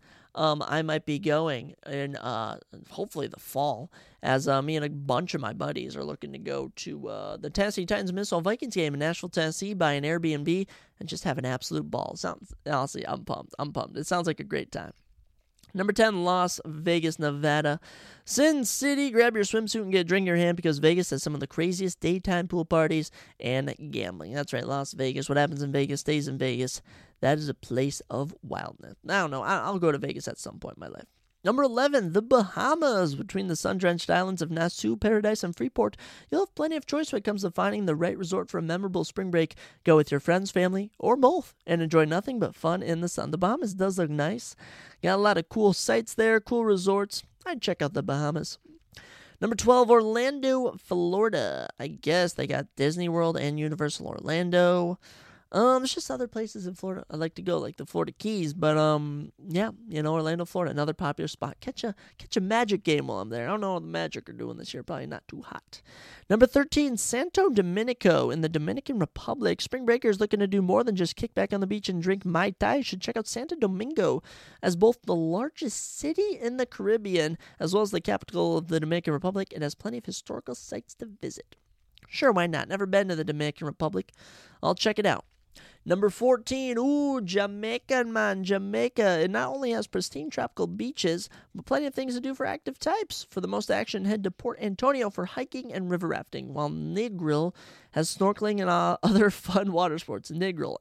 I might be going in hopefully the fall, as me and a bunch of my buddies are looking to go to the Tennessee Titans Minnesota Vikings game in Nashville, Tennessee, buy an Airbnb and just have an absolute ball. Honestly, I'm pumped. It sounds like a great time. Number 10, Las Vegas, Nevada. Sin City, grab your swimsuit and get a drink in your hand because Vegas has some of the craziest daytime pool parties and gambling. That's right, Las Vegas. What happens in Vegas stays in Vegas. That is a place of wildness. I don't know. I'll go to Vegas at some point in my life. Number 11, the Bahamas. Between the sun-drenched islands of Nassau, Paradise, and Freeport, you'll have plenty of choice when it comes to finding the right resort for a memorable spring break. Go with your friends, family, or both, and enjoy nothing but fun in the sun. The Bahamas does look nice. Got a lot of cool sights there, cool resorts. I'd check out the Bahamas. Number 12, Orlando, Florida. I guess they got Disney World and Universal Orlando. There's just other places in Florida I'd like to go, like the Florida Keys, but yeah, Orlando, Florida, another popular spot. Catch a Magic game while I'm there. I don't know what the Magic are doing this year, probably not too hot. Number 13, Santo Dominico in the Dominican Republic. Spring breakers looking to do more than just kick back on the beach and drink Mai Tai should check out Santo Domingo as both the largest city in the Caribbean as well as the capital of the Dominican Republic. It has plenty of historical sites to visit. Sure, why not? Never been to the Dominican Republic. I'll check it out. Number 14, Jamaica, man. Jamaica. It not only has pristine tropical beaches, but plenty of things to do for active types. For the most action, head to Port Antonio for hiking and river rafting, while Negril has snorkeling and other fun water sports. Negril,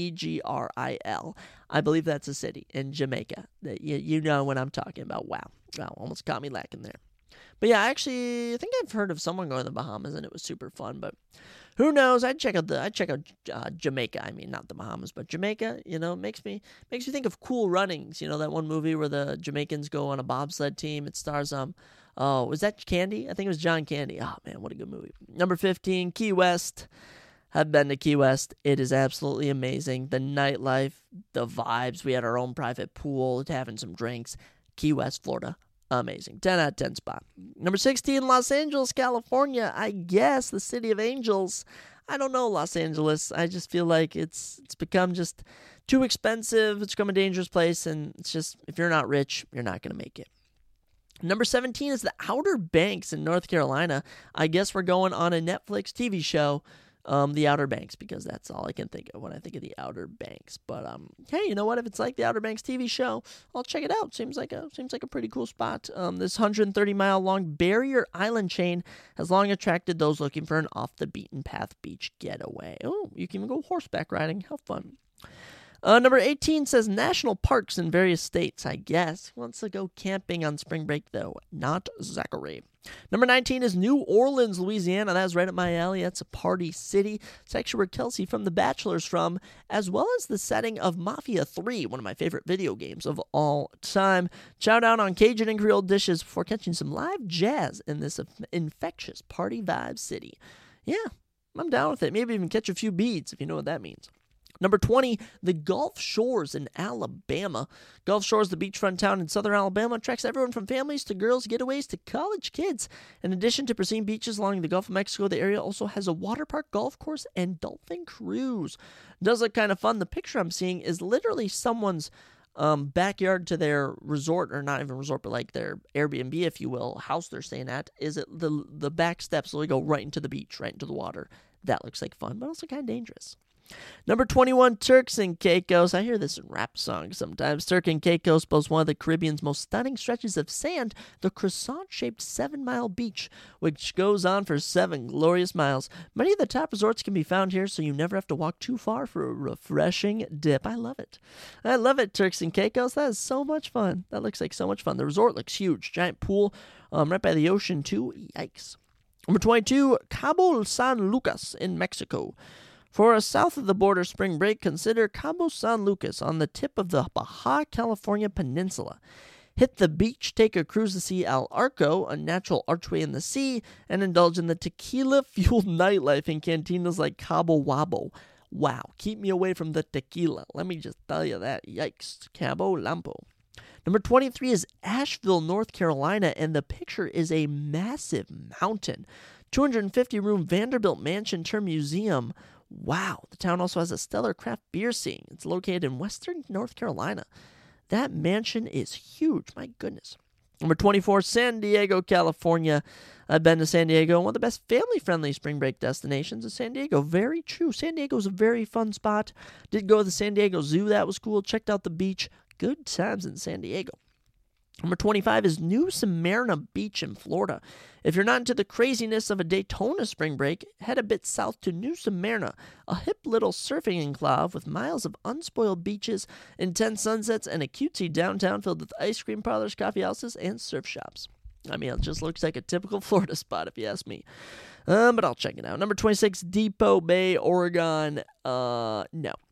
Negril. I believe that's a city in Jamaica. You know what I'm talking about. Wow, almost got me lacking there. But yeah, actually, I think I've heard of someone going to the Bahamas and it was super fun. But who knows? I'd check out Jamaica. I mean, not the Bahamas, but Jamaica. Makes me think of Cool Runnings. That one movie where the Jamaicans go on a bobsled team. It stars was that Candy? I think it was John Candy. Oh man, what a good movie. Number 15, Key West. I've been to Key West. It is absolutely amazing. The nightlife, the vibes. We had our own private pool, having some drinks. Key West, Florida. Amazing. 10 out of 10 spot. Number 16, Los Angeles, California. I guess the city of angels. I don't know Los Angeles. I just feel like it's become just too expensive. It's become a dangerous place. And it's just, if you're not rich, you're not going to make it. Number 17 is the Outer Banks in North Carolina. I guess we're going on a Netflix TV show. The Outer Banks, because that's all I can think of when I think of the Outer Banks. But hey, you know what? If it's like the Outer Banks TV show, I'll check it out. Seems like a pretty cool spot. This 130-mile long barrier island chain has long attracted those looking for an off the beaten path beach getaway. Oh, you can even go horseback riding. How fun! Number 18 says national parks in various states. I guess he wants to go camping on spring break, though. Not Zachary. Number 19 is New Orleans, Louisiana. That's right up my alley. That's a party city. It's actually where Kelsey from The Bachelor's from, as well as the setting of Mafia 3, one of my favorite video games of all time. Chow down on Cajun and Creole dishes before catching some live jazz in this infectious party vibe city. Yeah, I'm down with it. Maybe even catch a few beads, if you know what that means. Number 20, the Gulf Shores in Alabama. Gulf Shores, the beachfront town in southern Alabama, attracts everyone from families to girls' getaways to college kids. In addition to pristine beaches along the Gulf of Mexico, the area also has a water park, golf course, and dolphin cruise. It does look kind of fun. The picture I'm seeing is literally someone's backyard to their resort, or not even resort, but like their Airbnb, if you will, house they're staying at. Is it the back steps really go right into the beach, right into the water. That looks like fun, but also kind of dangerous. Number 21, Turks and Caicos. I hear this in rap songs sometimes. Turks and Caicos boasts one of the Caribbean's most stunning stretches of sand, the croissant-shaped 7-mile beach, which goes on for 7 glorious miles. Many of the top resorts can be found here, so you never have to walk too far for a refreshing dip. I love it. I love it, Turks and Caicos. That is so much fun. That looks like so much fun. The resort looks huge. Giant pool right by the ocean, too. Yikes. Number 22, Cabo San Lucas in Mexico. For a south-of-the-border spring break, consider Cabo San Lucas on the tip of the Baja California Peninsula. Hit the beach, take a cruise to see El Arco, a natural archway in the sea, and indulge in the tequila-fueled nightlife in cantinas like Cabo Wabo. Wow, keep me away from the tequila. Let me just tell you that. Yikes. Cabo Lampo. Number 23 is Asheville, North Carolina, and the picture is a massive mountain. 250-room Vanderbilt Mansion Term Museum. Wow, the town also has a stellar craft beer scene. It's located in western North Carolina. That mansion is huge, my goodness. Number 24, San Diego, California. I've been to San Diego, one of the best family-friendly spring break destinations is San Diego. Very true. San Diego's a very fun spot. Did go to the San Diego Zoo. That was cool. Checked out the beach. Good times in San Diego. Number 25 is New Smyrna Beach in Florida. If you're not into the craziness of a Daytona spring break, head a bit south to New Smyrna, a hip little surfing enclave with miles of unspoiled beaches, intense sunsets, and a cutesy downtown filled with ice cream parlors, coffee houses, and surf shops. I mean, it just looks like a typical Florida spot if you ask me. But I'll check it out. Number 26, Depot Bay, Oregon. No.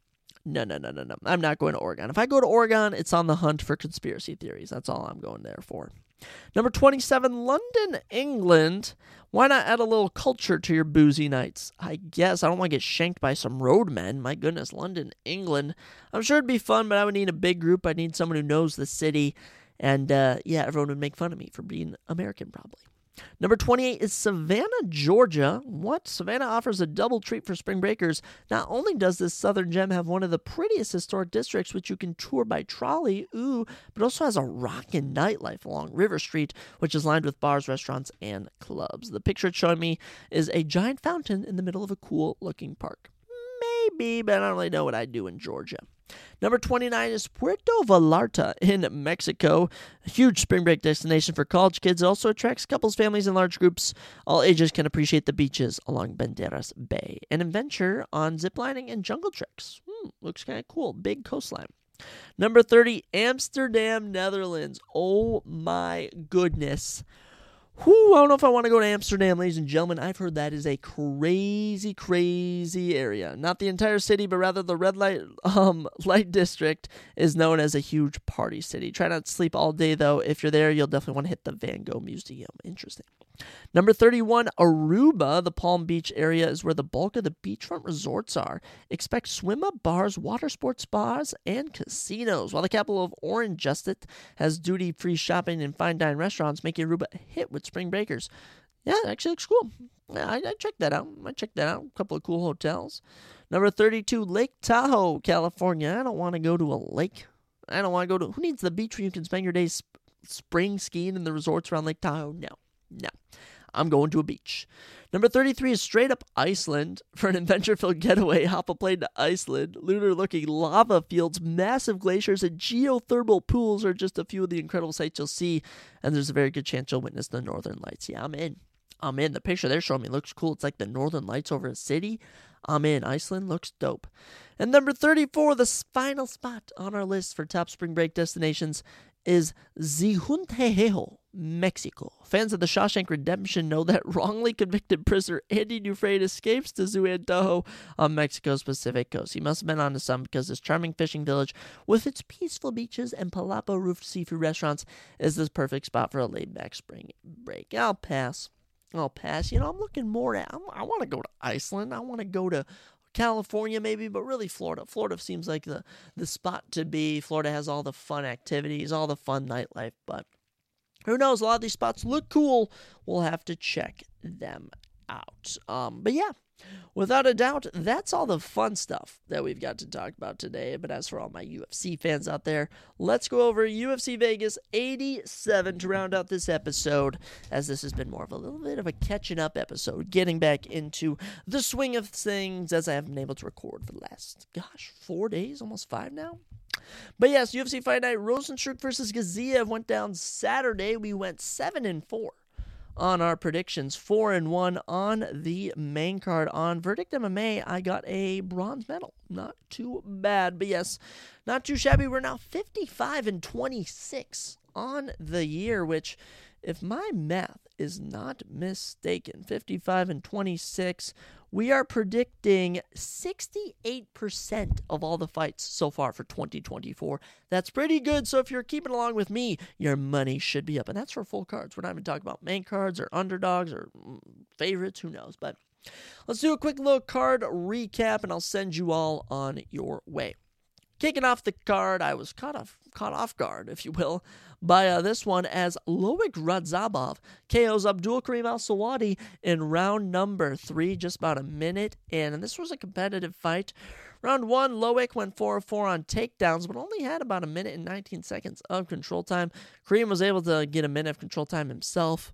I'm not going to Oregon. If I go to Oregon, it's on the hunt for conspiracy theories. That's all I'm going there for. Number 27, London, England. Why not add a little culture to your boozy nights? I guess I don't want to get shanked by some roadmen. My goodness, London, England. I'm sure it'd be fun, but I would need a big group. I need someone who knows the city. And, everyone would make fun of me for being American, probably. Number 28 is Savannah, Georgia. What? Savannah offers a double treat for spring breakers. Not only does this southern gem have one of the prettiest historic districts, which you can tour by trolley, but also has a rockin' nightlife along River Street, which is lined with bars, restaurants, and clubs. The picture it's showing me is a giant fountain in the middle of a cool-looking park. Maybe, but I don't really know what I'd do in Georgia. Number 29 is Puerto Vallarta in Mexico. A huge spring break destination for college kids. It also attracts couples, families, and large groups. All ages can appreciate the beaches along Banderas Bay and adventure on ziplining and jungle treks. Looks kind of cool. Big coastline. Number 30, Amsterdam, Netherlands. Oh my goodness. I don't know if I want to go to Amsterdam, ladies and gentlemen. I've heard that is a crazy, crazy area. Not the entire city, but rather the red light district is known as a huge party city. Try not to sleep all day, though. If you're there, you'll definitely want to hit the Van Gogh Museum. Interesting. Number 31, Aruba. The Palm Beach area is where the bulk of the beachfront resorts are. Expect swim-up bars, water sports spas, and casinos. While the capital of Orange Justit has duty-free shopping and fine dine restaurants, making Aruba a hit with spring breakers. Yeah, it actually looks cool. Yeah, I checked that out. A couple of cool hotels. Number 32, Lake Tahoe, California. I don't want to go to a lake. I don't want to go to... Who needs the beach where you can spend your days spring skiing in the resorts around Lake Tahoe? No. I'm going to a beach. Number 33 is straight up Iceland. For an adventure-filled getaway, hop a plane to Iceland. Lunar-looking lava fields, massive glaciers, and geothermal pools are just a few of the incredible sights you'll see, and there's a very good chance you'll witness the Northern Lights. Yeah, I'm in. The picture they're showing me looks cool. It's like the Northern Lights over a city. I'm in. Iceland looks dope. And number 34, the final spot on our list for top spring break destinations is Zihuatanejo, Mexico. Fans of The Shawshank Redemption know that wrongly convicted prisoner Andy Dufresne escapes to Zihuatanejo on Mexico's Pacific coast. He must have been onto something because this charming fishing village with its peaceful beaches and palapa-roofed seafood restaurants is this perfect spot for a laid-back spring break. I'll pass. I'm looking more at... I want to go to Iceland. I want to go to California maybe, but really Florida. Florida seems like the spot to be. Florida has all the fun activities, all the fun nightlife, but who knows? A lot of these spots look cool. We'll have to check them out. But yeah, without a doubt, that's all the fun stuff that we've got to talk about today. But as for all my UFC fans out there, let's go over UFC Vegas 87 to round out this episode, as this has been more of a little bit of a catching up episode, getting back into the swing of things as I have been able to record for the last, 4 days, almost 5 now. But yes, UFC Fight Night, Rozenstruik versus Gaziev went down Saturday. We went 7-4. On our predictions, 4-1 on the main card. On Verdict MMA, I got a bronze medal. Not too bad, but yes, not too shabby. We're now 55-26 on the year, which, if my math is not mistaken, 55-26, we are predicting 68% of all the fights so far for 2024. That's pretty good. So if you're keeping along with me, your money should be up. And that's for full cards. We're not even talking about main cards or underdogs or favorites. Who knows? But let's do a quick little card recap, and I'll send you all on your way. Kicking off the card, I was caught off guard, if you will, by this one as Loic Radzhabov KOs Abdul Karim Al-Sawadi in round number 3, just about a minute in. And this was a competitive fight. Round 1, Loic went 4-4 on takedowns, but only had about a minute and 19 seconds of control time. Karim was able to get a minute of control time himself.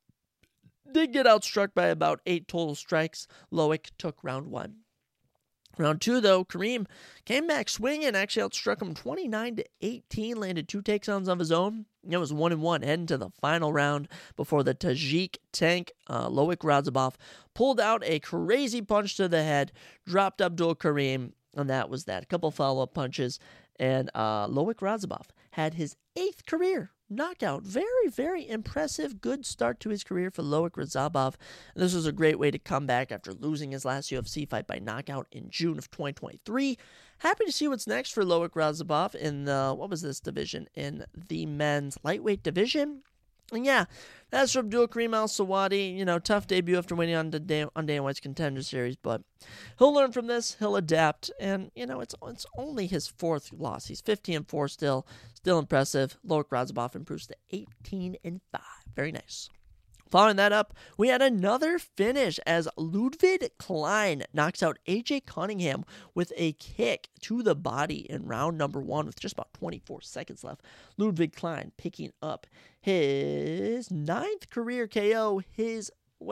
Did get outstruck by about 8 total strikes. Loic took round 1. Round 2, though, Kareem came back swinging, actually outstruck him 29-18, landed 2 takedowns of his own. It was 1-1 heading to the final round before the Tajik tank, Loic Radzhabov, pulled out a crazy punch to the head, dropped Abdul Karim, and that was that. A couple follow-up punches, and Loic Radzhabov had his 8th career knockout. Very, very impressive. Good start to his career for Loic Radzhabov. And this was a great way to come back after losing his last UFC fight by knockout in June of 2023. Happy to see what's next for Loic Radzhabov in the, what was this division? In the men's lightweight division. And yeah, that's from Abdul Karim Al-Sawadi. Tough debut after winning on Dana White's Contender Series, but he'll learn from this. He'll adapt, and it's only his 4th loss. He's 15-4 still impressive. Loic Radzhabov improves to 18-5. Very nice. Following that up, we had another finish as Ludwig Klein knocks out AJ Cunningham with a kick to the body in round number 1 with just about 24 seconds left. Ludwig Klein picking up his 9th career KO, his,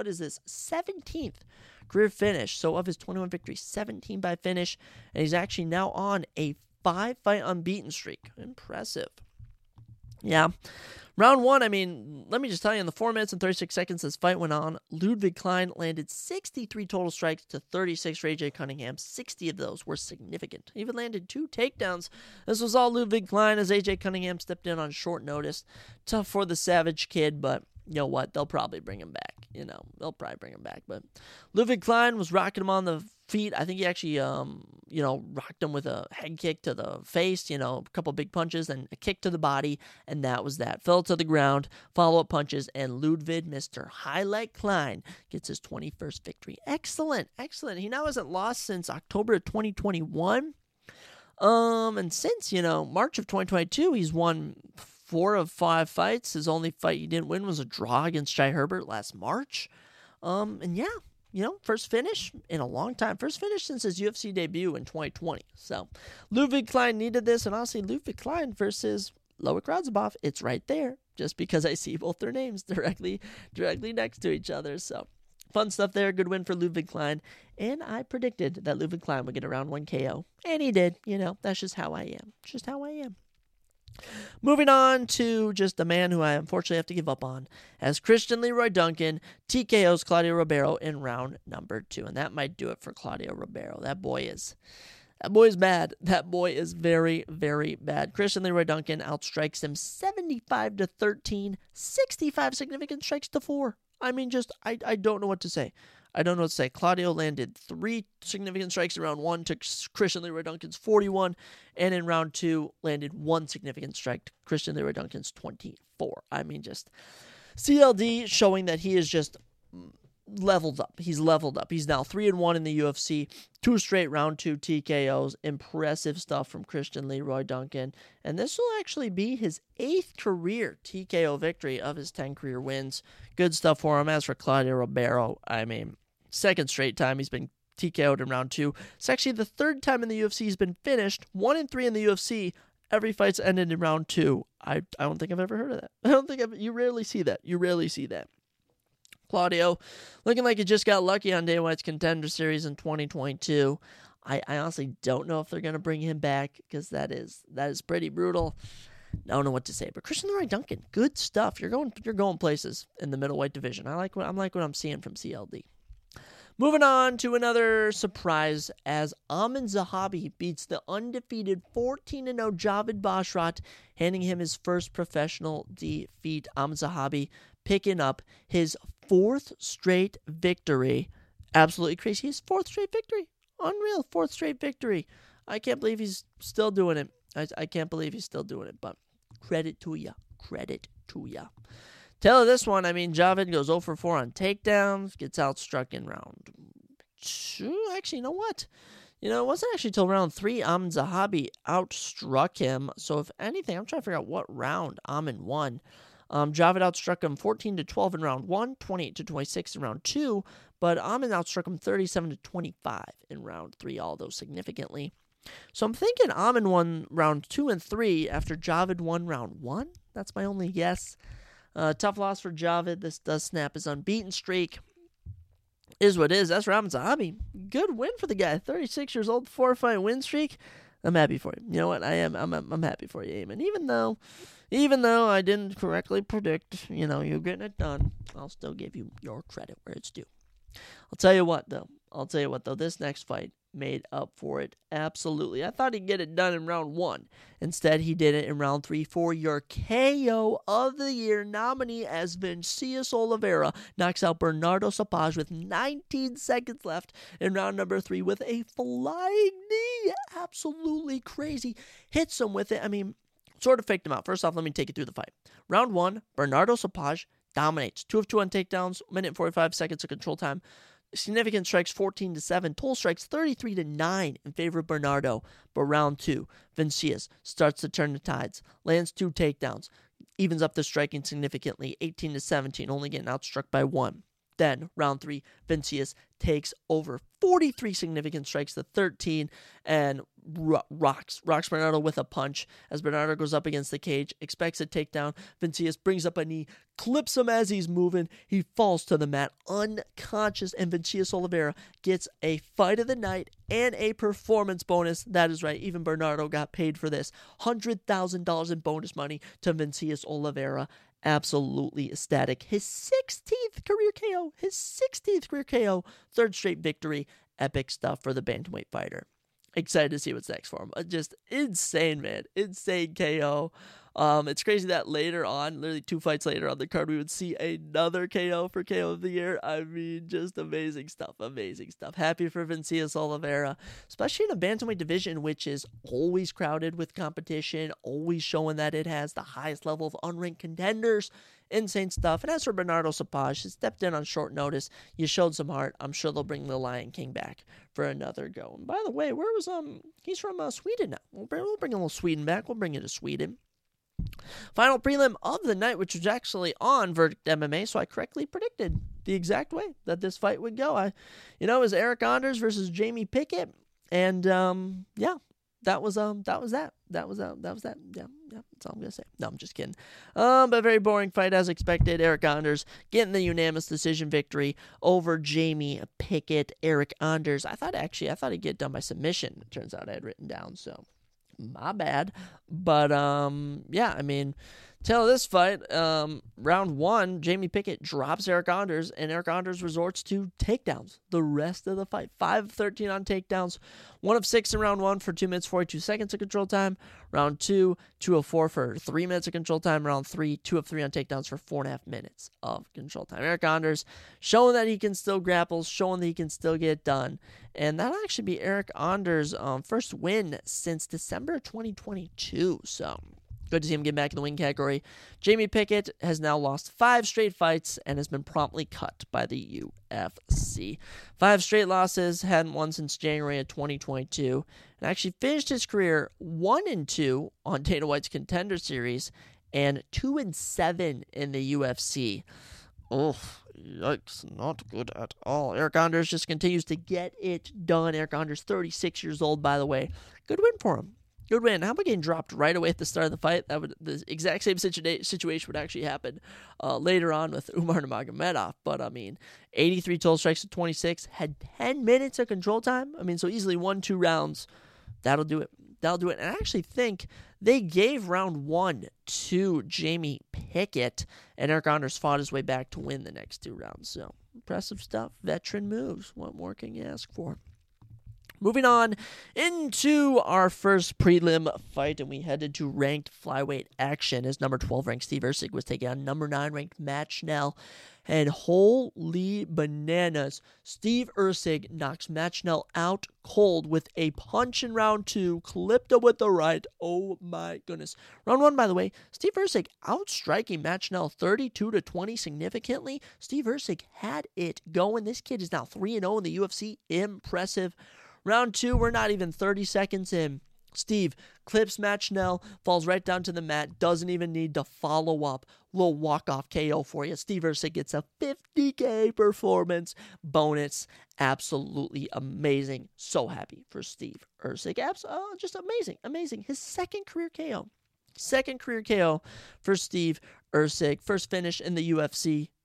17th career finish. So of his 21 victories, 17 by finish, and he's actually now on a 5-fight unbeaten streak. Impressive. Yeah. Round 1, let me just tell you, in the 4 minutes and 36 seconds this fight went on, Ludwig Klein landed 63 total strikes to 36 for AJ Cunningham. 60 of those were significant. He even landed 2 takedowns. This was all Ludwig Klein as AJ Cunningham stepped in on short notice. Tough for the Savage Kid, but you know what? They'll probably bring him back. They'll probably bring him back. But Ludwig Klein was rocking him on the feet. I think he actually, rocked him with a head kick to the face, a couple big punches, and a kick to the body, and that was that. Fell to the ground, follow-up punches, and Ludwig, Mr. Highlight Klein, gets his 21st victory. Excellent. He now hasn't lost since October of 2021. And since, March of 2022, he's won 4 of 5 fights. His only fight he didn't win was a draw against Jai Herbert last March. And yeah, first finish in a long time. First finish since his UFC debut in 2020. So Ludwig Klein needed this, and honestly, Ludwig Klein versus Loic Radzhabov, it's right there, just because I see both their names directly next to each other. So fun stuff there. Good win for Ludwig Klein. And I predicted that Ludwig Klein would get a round 1 KO. And he did. That's just how I am. Moving on to just a man who I unfortunately have to give up on, as Christian Leroy Duncan TKOs Claudio Ribeiro in round number 2. And that might do it for Claudio Ribeiro. That boy is bad. That boy is very, very bad. Christian Leroy Duncan outstrikes him 75-13, 65 significant strikes to 4. I don't know what to say. Claudio landed 3 significant strikes in round 1 to Christian Leroy Duncan's 41, and in round 2 landed 1 significant strike to Christian Leroy Duncan's 24. Just CLD showing that he is just leveled up. He's leveled up. He's now 3-1 in the UFC, 2 straight round 2 TKOs. Impressive stuff from Christian Leroy Duncan, and this will actually be his 8th career TKO victory of his 10 career wins. Good stuff for him. As for Claudio Ribeiro, second straight time he's been TKO'd in round 2. It's actually the 3rd time in the UFC he's been finished. 1-3 in the UFC. Every fight's ended in round 2. I don't think I've ever heard of that. You rarely see that. Claudio, looking like he just got lucky on Dana White's Contender Series in 2022. I honestly don't know if they're going to bring him back, because that is pretty brutal. I don't know what to say. But Christian Leroy Duncan, good stuff. You're going places in the middleweight division. I like what I'm seeing from CLD. Moving on to another surprise, as Amin Zahabi beats the undefeated 14-0 Javid Basharat, handing him his first professional defeat. Amin Zahabi picking up his 4th straight victory. Absolutely crazy. His 4th straight victory. Unreal. 4th straight victory. I can't believe he's still doing it. I can't believe he's still doing it, but credit to ya. Tail of this one, Javid goes 0 for 4 on takedowns, gets outstruck in round 2. Actually, you know what? It wasn't actually till round 3 Amin Zahabi outstruck him. So if anything, I'm trying to figure out what round Amin won. Javid outstruck him 14-12 in round 1, 28-26 in round 2, but Amin outstruck him 37-25 in round 3, all those significantly. So I'm thinking Amin won round 2 and 3 after Javid won round 1. That's my only guess. Tough loss for Javid. This does snap his unbeaten streak. is what it is. That's Rob Zombie. Good win for the guy. 36 years old, 4-fight win streak. I'm happy for you. You know what? I am. I'm happy for you, Eamon. Even though I didn't correctly predict, you getting it done, I'll still give you your credit where it's due. I'll tell you what, though. This next fight made up for it. Absolutely. I thought he'd get it done in round 1. Instead, he did it in round 3 for your KO of the Year nominee as Vinicius Oliveira knocks out Bernardo Sapaj with 19 seconds left in round number 3 with a flying knee. Absolutely crazy. Hits him with it. I mean, sort of faked him out. First off, let me take you through the fight. Round 1, Bernardo Sapaj dominates. 2 of 2 on takedowns, minute and 45 seconds of control time. Significant strikes 14-7, total strikes 33-9 in favor of Bernardo. But round 2, Vinicius starts to turn the tides, lands 2 takedowns, evens up the striking significantly, 18-17, only getting outstruck by 1. Then, round 3, Vinicius takes over 43 significant strikes to 13 and rocks Bernardo with a punch. As Bernardo goes up against the cage, expects a takedown. Vinicius brings up a knee, clips him as he's moving. He falls to the mat unconscious, and Vinicius Oliveira gets a fight of the night and a performance bonus. That is right, even Bernardo got paid for this. $100,000 in bonus money to Vinicius Oliveira. Absolutely ecstatic. His 16th career KO. Third straight victory. Epic stuff for the bantamweight fighter. Excited to see what's next for him. Just insane, man. Insane KO. It's crazy that later on, literally 2 fights later on the card, we would see another KO for KO of the Year. I mean, just amazing stuff. Happy for Vinicius Oliveira, especially in a bantamweight division, which is always crowded with competition, always showing that it has the highest level of unranked contenders. Insane stuff. And as for Bernardo Sapaj, he stepped in on short notice. You showed some heart. I'm sure they'll bring the Lion King back for another go. And by the way, where was he's from Sweden now. We'll bring a little Sweden back. We'll bring you to Sweden. Final prelim of the night, which was actually on Verdict MMA, so I correctly predicted the exact way that this fight would go. It was Eric Anders versus Jamie Pickett, and that was that. Yeah, that's all I'm gonna say. No, I'm just kidding. But very boring fight as expected. Eric Anders getting the unanimous decision victory over Jamie Pickett. Eric Anders, I thought he'd get done by submission. It turns out I had written down, so my bad. But tail of this fight, round 1, Jamie Pickett drops Eric Anders, and Eric Anders resorts to takedowns the rest of the fight. 5 of 13 on takedowns, 1 of 6 in round 1 for 2 minutes 42 seconds of control time. Round 2, 2 of 4 for 3 minutes of control time. Round 3, 2 of 3 on takedowns for 4.5 minutes of control time. Eric Anders showing that he can still grapple, showing that he can still get it done. And that'll actually be Eric Anders' first win since December 2022. So good to see him get back in the win category. Jamie Pickett has now lost 5 straight fights and has been promptly cut by the UFC. 5 straight losses, hadn't won since January of 2022, and actually finished his career 1-2 on Dana White's Contender Series and 2-7 in the UFC. Oh, yikes, not good at all. Eric Anders just continues to get it done. Eric Anders, 36 years old, by the way. Good win for him. Good win. How about getting dropped right away at the start of the fight? The exact same situation would actually happen later on with Umar Nurmagomedov. But, 83 total strikes to 26, had 10 minutes of control time. So easily 1-2 rounds. That'll do it. And I actually think they gave round 1 to Jamie Pickett, and Eric Anders fought his way back to win the next 2 rounds. So, impressive stuff. Veteran moves. What more can you ask for? Moving on into our first prelim fight, and we headed to ranked flyweight action as number 12 ranked Steve Erceg was taking on number 9 ranked Matt Schnell. And holy bananas, Steve Erceg knocks Matt Schnell out cold with a punch in round 2, clipped him with the right. Oh my goodness. Round 1, by the way, Steve Erceg outstriking Matt Schnell 32-20 significantly. Steve Erceg had it going. This kid is now 3-0 in the UFC. Impressive. Round 2, we're not even 30 seconds in. Steve clips Matt Schnell, falls right down to the mat, doesn't even need to follow up. Little walk-off KO for you. Steve Erceg gets a $50K performance bonus. Absolutely amazing. So happy for Steve Erceg. Just amazing. His second career KO for Steve Erceg. First finish in the UFC.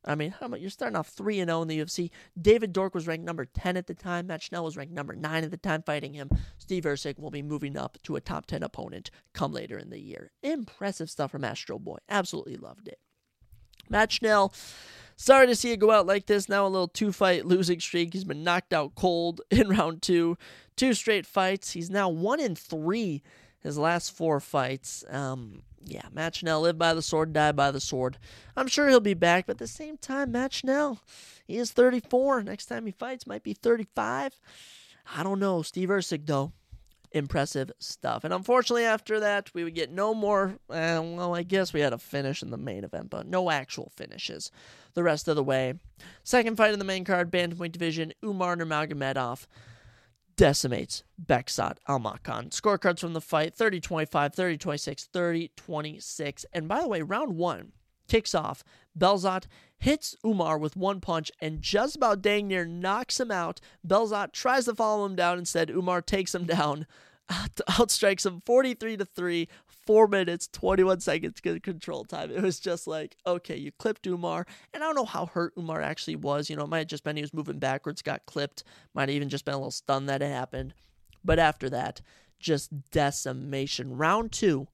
I mean, you're starting off 3-0 in the UFC. David Dork was ranked number 10 at the time. Matt Schnell was ranked number 9 at the time fighting him. Steve Erceg will be moving up to a top 10 opponent come later in the year. Impressive stuff from Astro Boy. Absolutely loved it. Matt Schnell, sorry to see it go out like this. Now a little 2-fight losing streak. He's been knocked out cold in round 2. 2 straight fights. He's now 1-3 his last 4 fights. Matt Schnell, live by the sword, die by the sword. I'm sure he'll be back, but at the same time, Matt Schnell, he is 34. Next time he fights might be 35. I don't know. Steve Erceg, though, impressive stuff. And unfortunately, after that, we would get no more. I guess we had a finish in the main event, but no actual finishes the rest of the way. Second fight in the main card, bantamweight division, Umar Nurmagomedov decimates Bekzat Almakhan. Scorecards from the fight, 30-25, 30-26, 30-26. And by the way, round 1 kicks off. Bekzat hits Umar with one punch and just about dang near knocks him out. Bekzat tries to follow him down instead. Umar takes him down, outstrikes him 43-3, 4 minutes, 21 seconds control time. It was just like, okay, you clipped Umar, and I don't know how hurt Umar actually was. It might have just been he was moving backwards, got clipped, might have even just been a little stunned that it happened. But after that, just decimation. Round 2,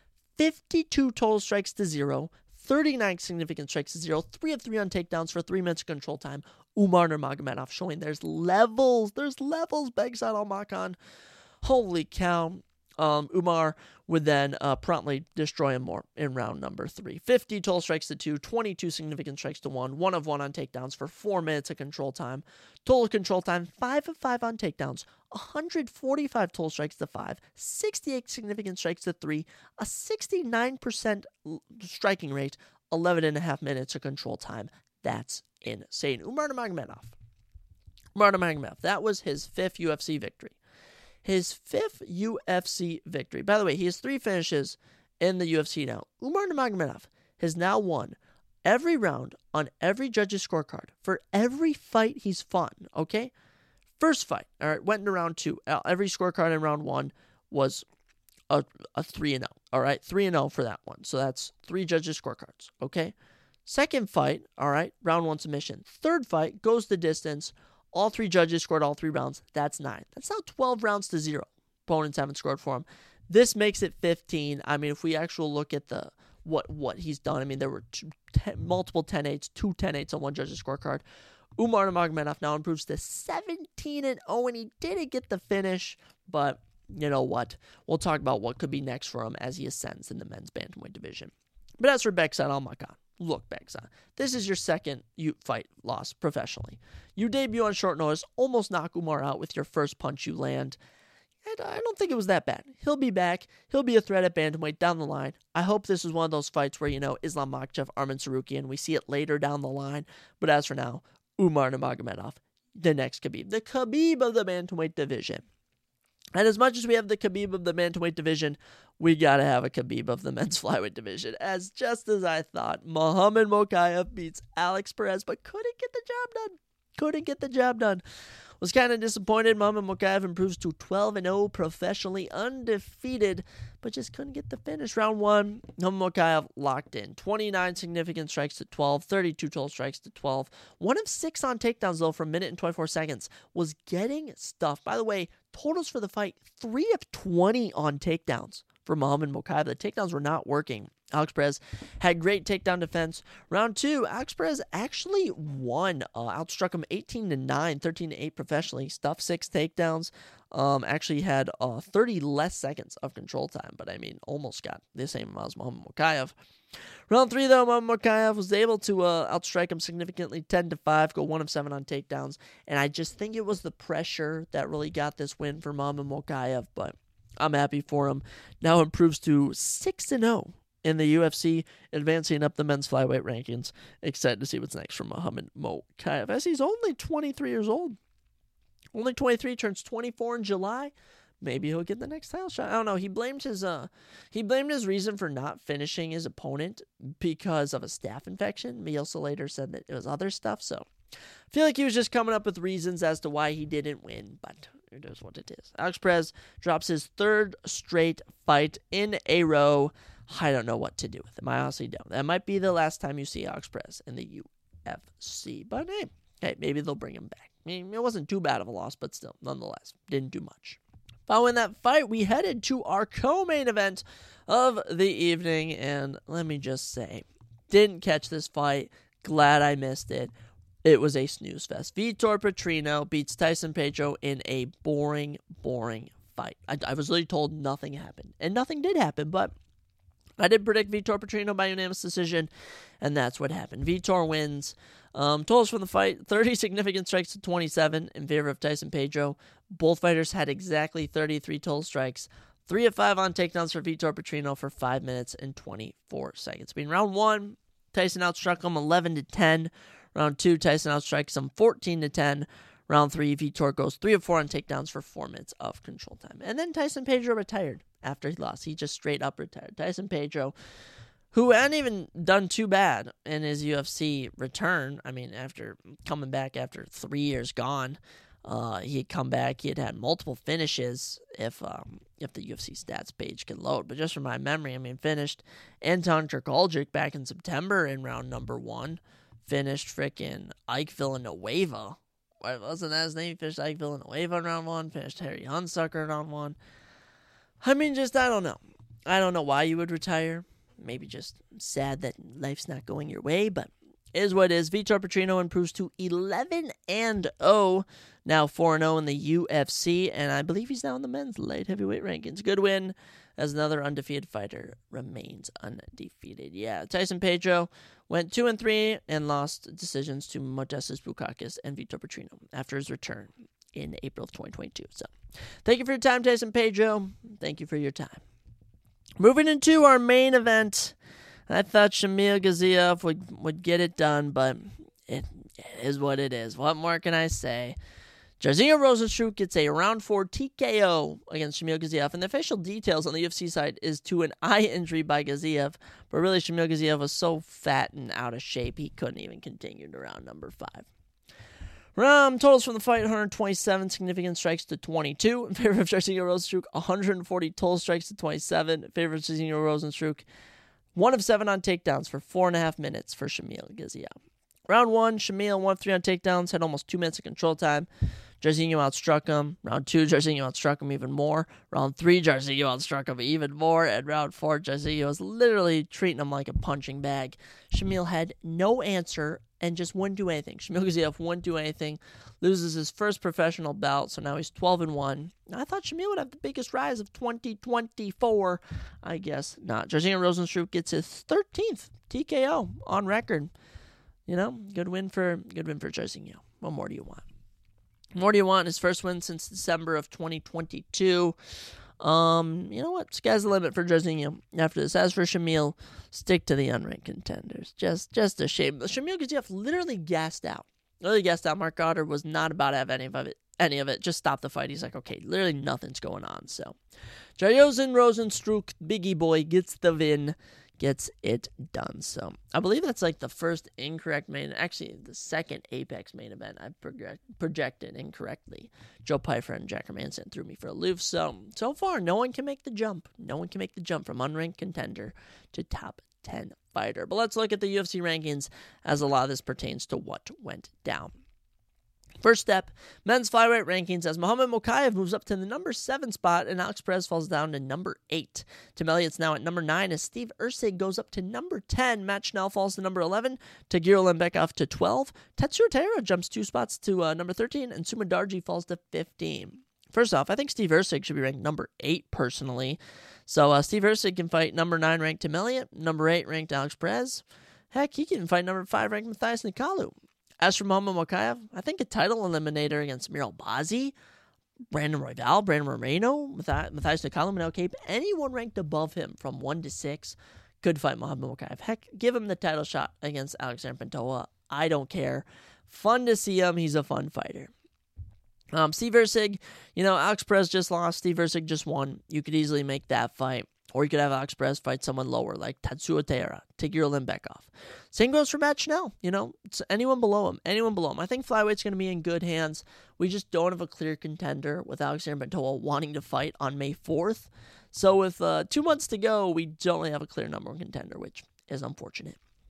52 total strikes to 0, 39 significant strikes to 0, 3 of 3 on takedowns for 3 minutes of control time. Umar Nurmagomedov showing there's levels, Bekzat Almakhan. Holy cow. Umar would then promptly destroy him more in round number 3. 50 total strikes to 2, 22 significant strikes to 1, 1 of 1 on takedowns for 4 minutes of control time. Total control time, 5 of 5 on takedowns, 145 total strikes to 5, 68 significant strikes to 3, a 69% striking rate, 11.5 minutes of control time. That's insane. Umar Nurmagomedov, that was his 5th UFC victory. His 5th UFC victory. By the way, he has 3 finishes in the UFC now. Umar Nurmagomedov has now won every round on every judge's scorecard for every fight he's fought, okay? First fight, all right, went into round 2. Every scorecard in round 1 was a 3-0, all right? 3-0 for that one. So that's 3 judges' scorecards, okay? Second fight, all right, round 1 submission. Third fight goes the distance. All 3 judges scored all 3 rounds. That's 9. That's now 12 rounds to 0. Opponents haven't scored for him. This makes it 15. I mean, if we actually look at the what he's done, I mean, there were multiple 10-8s, 2 10-8s on one judge's scorecard. Umar Nurmagomedov now improves to 17-0, and he didn't get the finish, but you know what? We'll talk about what could be next for him as he ascends in the men's bantamweight division. But as for Bekzat Almakhan, look, Bekzat, this is your second fight loss professionally. You debut on short notice, almost knock Umar out with your first punch you land. And I don't think it was that bad. He'll be back. He'll be a threat at bantamweight down the line. I hope this is one of those fights where, Islam Makhachev, Arman Tsarukyan, we see it later down the line. But as for now, Umar Nurmagomedov, the next Khabib. The Khabib of the bantamweight division. And as much as we have the Khabib of the bantamweight division, we got to have a Khabib of the men's flyweight division. Just as I thought, Muhammad Mokaev beats Alex Perez, but couldn't get the job done. Was kind of disappointed. Muhammad Mokaev improves to 12-0, professionally undefeated, but just couldn't get the finish. Round 1, Muhammad Mokaev locked in. 29 significant strikes to 12, 32 total strikes to 12. 1 of 6 on takedowns, though, for a minute and 24 seconds. Was getting stuffed. By the way, totals for the fight, 3 of 20 on takedowns for Muhammad Mokaev. The takedowns were not working. Alex Perez had great takedown defense. Round 2, Alex Perez actually won. Outstruck him 18-9, 13-8 professionally. Stuffed 6 takedowns. Actually had 30 less seconds of control time, but almost got the same amount as Muhammad Mokaev. Round 3, though, Muhammad Mokaev was able to outstrike him significantly, 10-5, go 1 of 7 on takedowns. And I just think it was the pressure that really got this win for Muhammad Mokaev, but I'm happy for him. Now improves to 6-0. In the UFC, advancing up the men's flyweight rankings. Excited to see what's next for Muhammad Mokaev, as he's only 23 years old. Only 23, turns 24 in July. Maybe he'll get the next title shot. I don't know. He blamed his reason for not finishing his opponent because of a staph infection. He also later said that it was other stuff. So I feel like he was just coming up with reasons as to why he didn't win, but it is what it is. Alex Perez drops his 3rd straight fight in a row. I don't know what to do with him. I honestly don't. That might be the last time you see Alex Perez in the UFC. But hey, maybe they'll bring him back. I mean, it wasn't too bad of a loss, but still, nonetheless, didn't do much. Following that fight, we headed to our co-main event of the evening, and let me just say, didn't catch this fight. Glad I missed it. It was a snooze fest. Vitor Petrino beats Tyson Pedro in a boring fight. I was literally told nothing happened, and nothing did happen, but I did predict Vitor Petrino by unanimous decision, and that's what happened. Vitor wins. Totals from the fight, 30 significant strikes to 27 in favor of Tyson Pedro. Both fighters had exactly 33 total strikes. 3 of 5 on takedowns for Vitor Petrino for 5 minutes and 24 seconds. In round 1, Tyson outstruck him 11-10. Round 2, Tyson outstrikes him 14-10. Round 3, Vitor goes 3 of 4 on takedowns for 4 minutes of control time. And then Tyson Pedro retired after he lost. He just straight up retired. Tyson Pedro, who hadn't even done too bad in his UFC return. I mean, after coming back after 3 years gone, he had come back. He had multiple finishes if the UFC stats page can load. But just from my memory, I mean, finished Anton Turkaljic back in September in round number 1. Finished frickin' Ike Villanueva. Wasn't that his name? He finished Ike Villanueva in round 1. Finished Harry Hunsucker in round 1. I mean, just, I don't know. I don't know why you would retire. Maybe just sad that life's not going your way, but it is what it is. Vitor Petrino improves to 11-0, now 4-0 in the UFC, and I believe he's now in the men's light heavyweight rankings. Good win, as another undefeated fighter remains undefeated. Yeah, Tyson Pedro went 2-3 and lost decisions to Modestas Bukauskas and Vitor Petrino after his return in April of 2022. So, thank you for your time, Tyson Pedro. Thank you for your time. Moving into our main event, I thought Shamil Gaziev would get it done, but it is what it is. What more can I say? Jairzinho Rozenstruik gets a round 4 TKO against Shamil Gaziev, and the official details on the UFC side is to an eye injury by Gaziev, but really Shamil Gaziev was so fat and out of shape he couldn't even continue to round number 5. Totals from the fight, 127 significant strikes to 22 in favor of Jairzinho Rozenstruik, 140 total strikes to 27 in favor of Jairzinho Rozenstruik, 1 of 7 on takedowns for 4.5 minutes for Shamil Gaziev. Round 1, Shamil 1 of 3 on takedowns, had almost 2 minutes of control time. Jairzinho outstruck him. Round 2, Jairzinho outstruck him even more. Round 3, Jairzinho outstruck him even more. And round 4, Jairzinho was literally treating him like a punching bag. Shamil had no answer and just wouldn't do anything. Shamil Gaziev wouldn't do anything. Loses his first professional bout, so now he's 12-1. I thought Shamil would have the biggest rise of 2024. I guess not. Jairzinho Rozenstruik gets his 13th TKO on record. You know, good win for Jairzinho. What more do you want? More do you want? His first win since December of 2022. You know what? Sky's the limit for Jairzinho after this. As for Shamil, stick to the unranked contenders. Just a shame. Shamil Gaziev literally gassed out. Mark Goddard was not about to have any of it. Just stop the fight. He's like, okay, literally nothing's going on. So, Jairzinho Rozenstruik, Biggie Boy, gets the win. Gets it done. So I believe that's like the first incorrect the second Apex main event I projected incorrectly. Joe Pyfer and Jack Hermanson threw me for a loop. So far, no one can make the jump. No one can make the jump from unranked contender to top 10 fighter. But let's look at the UFC rankings as a lot of this pertains to what went down. First step, men's flyweight rankings as Muhammad Mokaev moves up to the number 7 spot and Alex Perez falls down to number 8. Tim Elliott's now at number 9 as Steve Erceg goes up to number 10. Matt Schnell falls to number 11. Tagir Lembekov to 12. Tetsuya Taira jumps 2 spots to number 13 and Suma Darji falls to 15. First off, I think Steve Erceg should be ranked number 8 personally. So Steve Erceg can fight number 9 ranked Tim Elliott, number 8 ranked Alex Perez. Heck, he can fight number 5 ranked Matthias Nicolau. As for Muhammad Mokaev, I think a title eliminator against Amir Albazi, Brandon Royval, Brandon Moreno, Matthias Nicolau, Manel Cape, anyone ranked above him from 1 to 6 could fight Muhammad Mokaev. Heck, give him the title shot against Alexander Pantoja. I don't care. Fun to see him. He's a fun fighter. Steve Erceg, Alex Perez just lost. Steve Erceg just won. You could easily make that fight. Or you could have Alex Perez fight someone lower, like Tetsuya Taira, Tagir Lembekov. Same goes for Matt Schnell. It's anyone below him. I think flyweights going to be in good hands. We just don't have a clear contender with Alexander Pantoja wanting to fight on May 4th. So with 2 months to go, we don't really have a clear number one contender, which is unfortunate.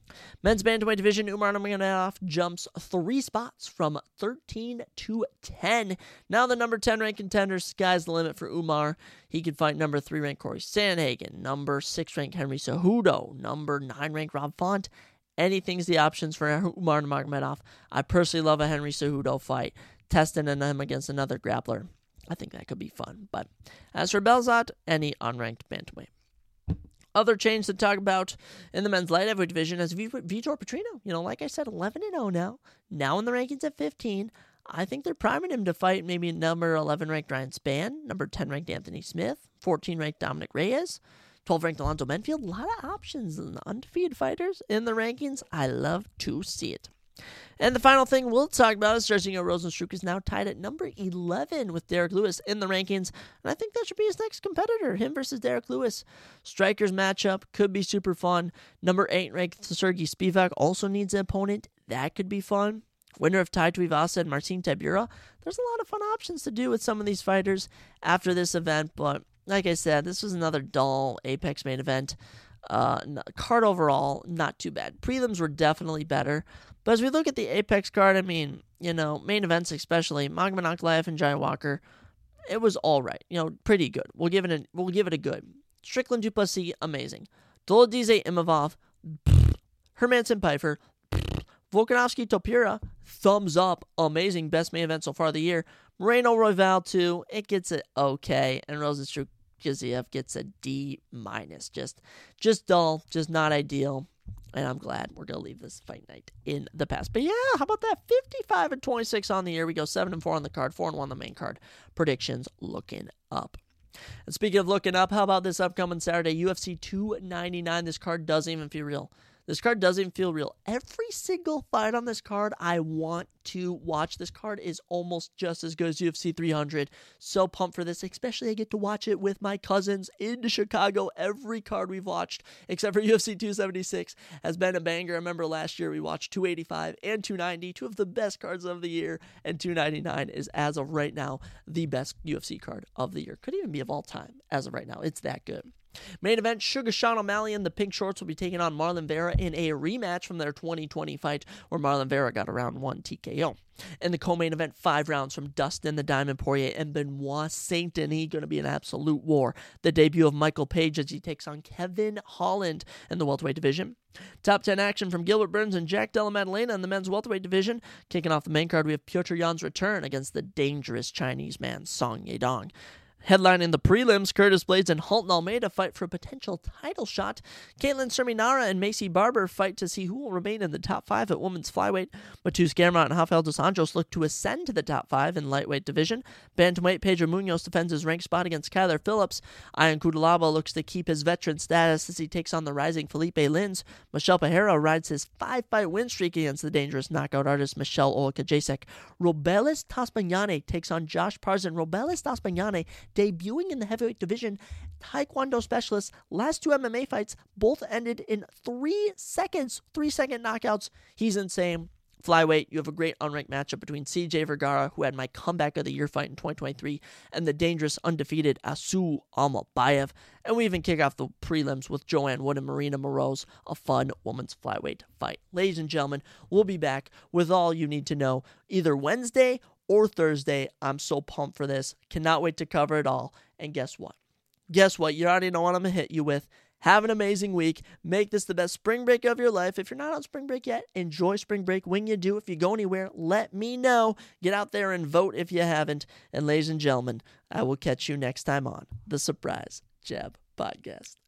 Men's bantamweight division, Umar Nurmagomedov jumps 3 spots from 13 to 10. Now the number 10 ranked contender, sky's the limit for Umar. He could fight number 3 ranked Corey Sandhagen, number 6 ranked Henry Cejudo, number 9 ranked Rob Font. Anything's the options for Umar Nurmagomedov. I personally love a Henry Cejudo fight, testing him against another grappler. I think that could be fun. But as for Belzat, any unranked bantamweight. Other change to talk about in the men's light heavyweight division is Vitor Petrino. Like I said, 11-0 now. Now in the rankings at 15. I think they're priming him to fight maybe number 11 ranked Ryan Spann, number 10 ranked Anthony Smith, 14 ranked Dominic Reyes, 12 ranked Alonzo Menfield. A lot of options and undefeated fighters in the rankings. I love to see it. And the final thing we'll talk about is Jairzinho Rozenstruik is now tied at number 11 with Derek Lewis in the rankings. And I think that should be his next competitor, him versus Derek Lewis. Strikers matchup could be super fun. Number 8 ranked Sergey Spivak also needs an opponent. That could be fun. Winner of Tai Tuivasa and Marcin Tybura. There's a lot of fun options to do with some of these fighters after this event. But like I said, this was another dull Apex main event. Card overall, not too bad. Prelims were definitely better. But as we look at the Apex card, main events especially, Magomed Ankalaev and Jai Walker, it was all right. Pretty good. We'll give it a good. Strickland Duplessis, amazing. Dolodize Imavov, Hermansson Pfeiffer, Volkanovski Topura, thumbs up, amazing, best main event so far of the year. Moreno Royval 2, it gets it okay, and Rozenstruik Giziev gets a D-. Just dull, just not ideal. And I'm glad we're going to leave this fight night in the past. But yeah, how about that? 55-26 on the year. We go 7-4 on the card, 4-1 on the main card. Predictions looking up. And speaking of looking up, how about this upcoming Saturday, UFC 299? This card doesn't even feel real. Every single fight on this card, I want to watch. This card is almost just as good as UFC 300. So pumped for this, especially I get to watch it with my cousins in Chicago. Every card we've watched, except for UFC 276, has been a banger. I remember last year we watched 285 and 290, 2 of the best cards of the year, and 299 is, as of right now, the best UFC card of the year. Could even be of all time, as of right now. It's that good. Main event, Sugar Sean O'Malley and the Pink Shorts will be taking on Marlon Vera in a rematch from their 2020 fight where Marlon Vera got a round 1 TKO. In the co-main event, 5 rounds from Dustin the Diamond Poirier and Benoit Saint-Denis, going to be an absolute war. The debut of Michael Page as he takes on Kevin Holland in the welterweight division. Top 10 action from Gilbert Burns and Jack Della Maddalena in the men's welterweight division. Kicking off the main card, we have Petr Yan's return against the dangerous Chinese man, Song Yadong. Headlining the prelims, Curtis Blades and Halton Almeida fight for a potential title shot. Caitlin Serminara and Macy Barber fight to see who will remain in the top 5 at women's flyweight. Matheus Gamrot and Rafael dos Anjos look to ascend to the top 5 in lightweight division. Bantamweight, Pedro Munoz defends his ranked spot against Kyler Phillips. Ian Cutelaba looks to keep his veteran status as he takes on the rising Felipe Lins. Michel Pereira rides his 5-fight win streak against the dangerous knockout artist Michelle Olakajacek. Robelis Tasmanyane takes on Josh Parson. Robelis Tasmanyane debuting in the heavyweight division, Taekwondo specialist. Last 2 MMA fights both ended in 3 seconds, 3-second knockouts. He's insane. Flyweight, you have a great unranked matchup between CJ Vergara, who had my comeback of the year fight in 2023, and the dangerous undefeated Asu Almabayev. And we even kick off the prelims with Joanne Wood and Marina Moroz, a fun women's flyweight fight. Ladies and gentlemen, we'll be back with all you need to know either Wednesday or Thursday. I'm so pumped for this. Cannot wait to cover it all. And guess what? You already know what I'm going to hit you with. Have an amazing week. Make this the best spring break of your life. If you're not on spring break yet, enjoy spring break. When you do, if you go anywhere, let me know. Get out there and vote if you haven't. And ladies and gentlemen, I will catch you next time on the Surprise Jab Podcast.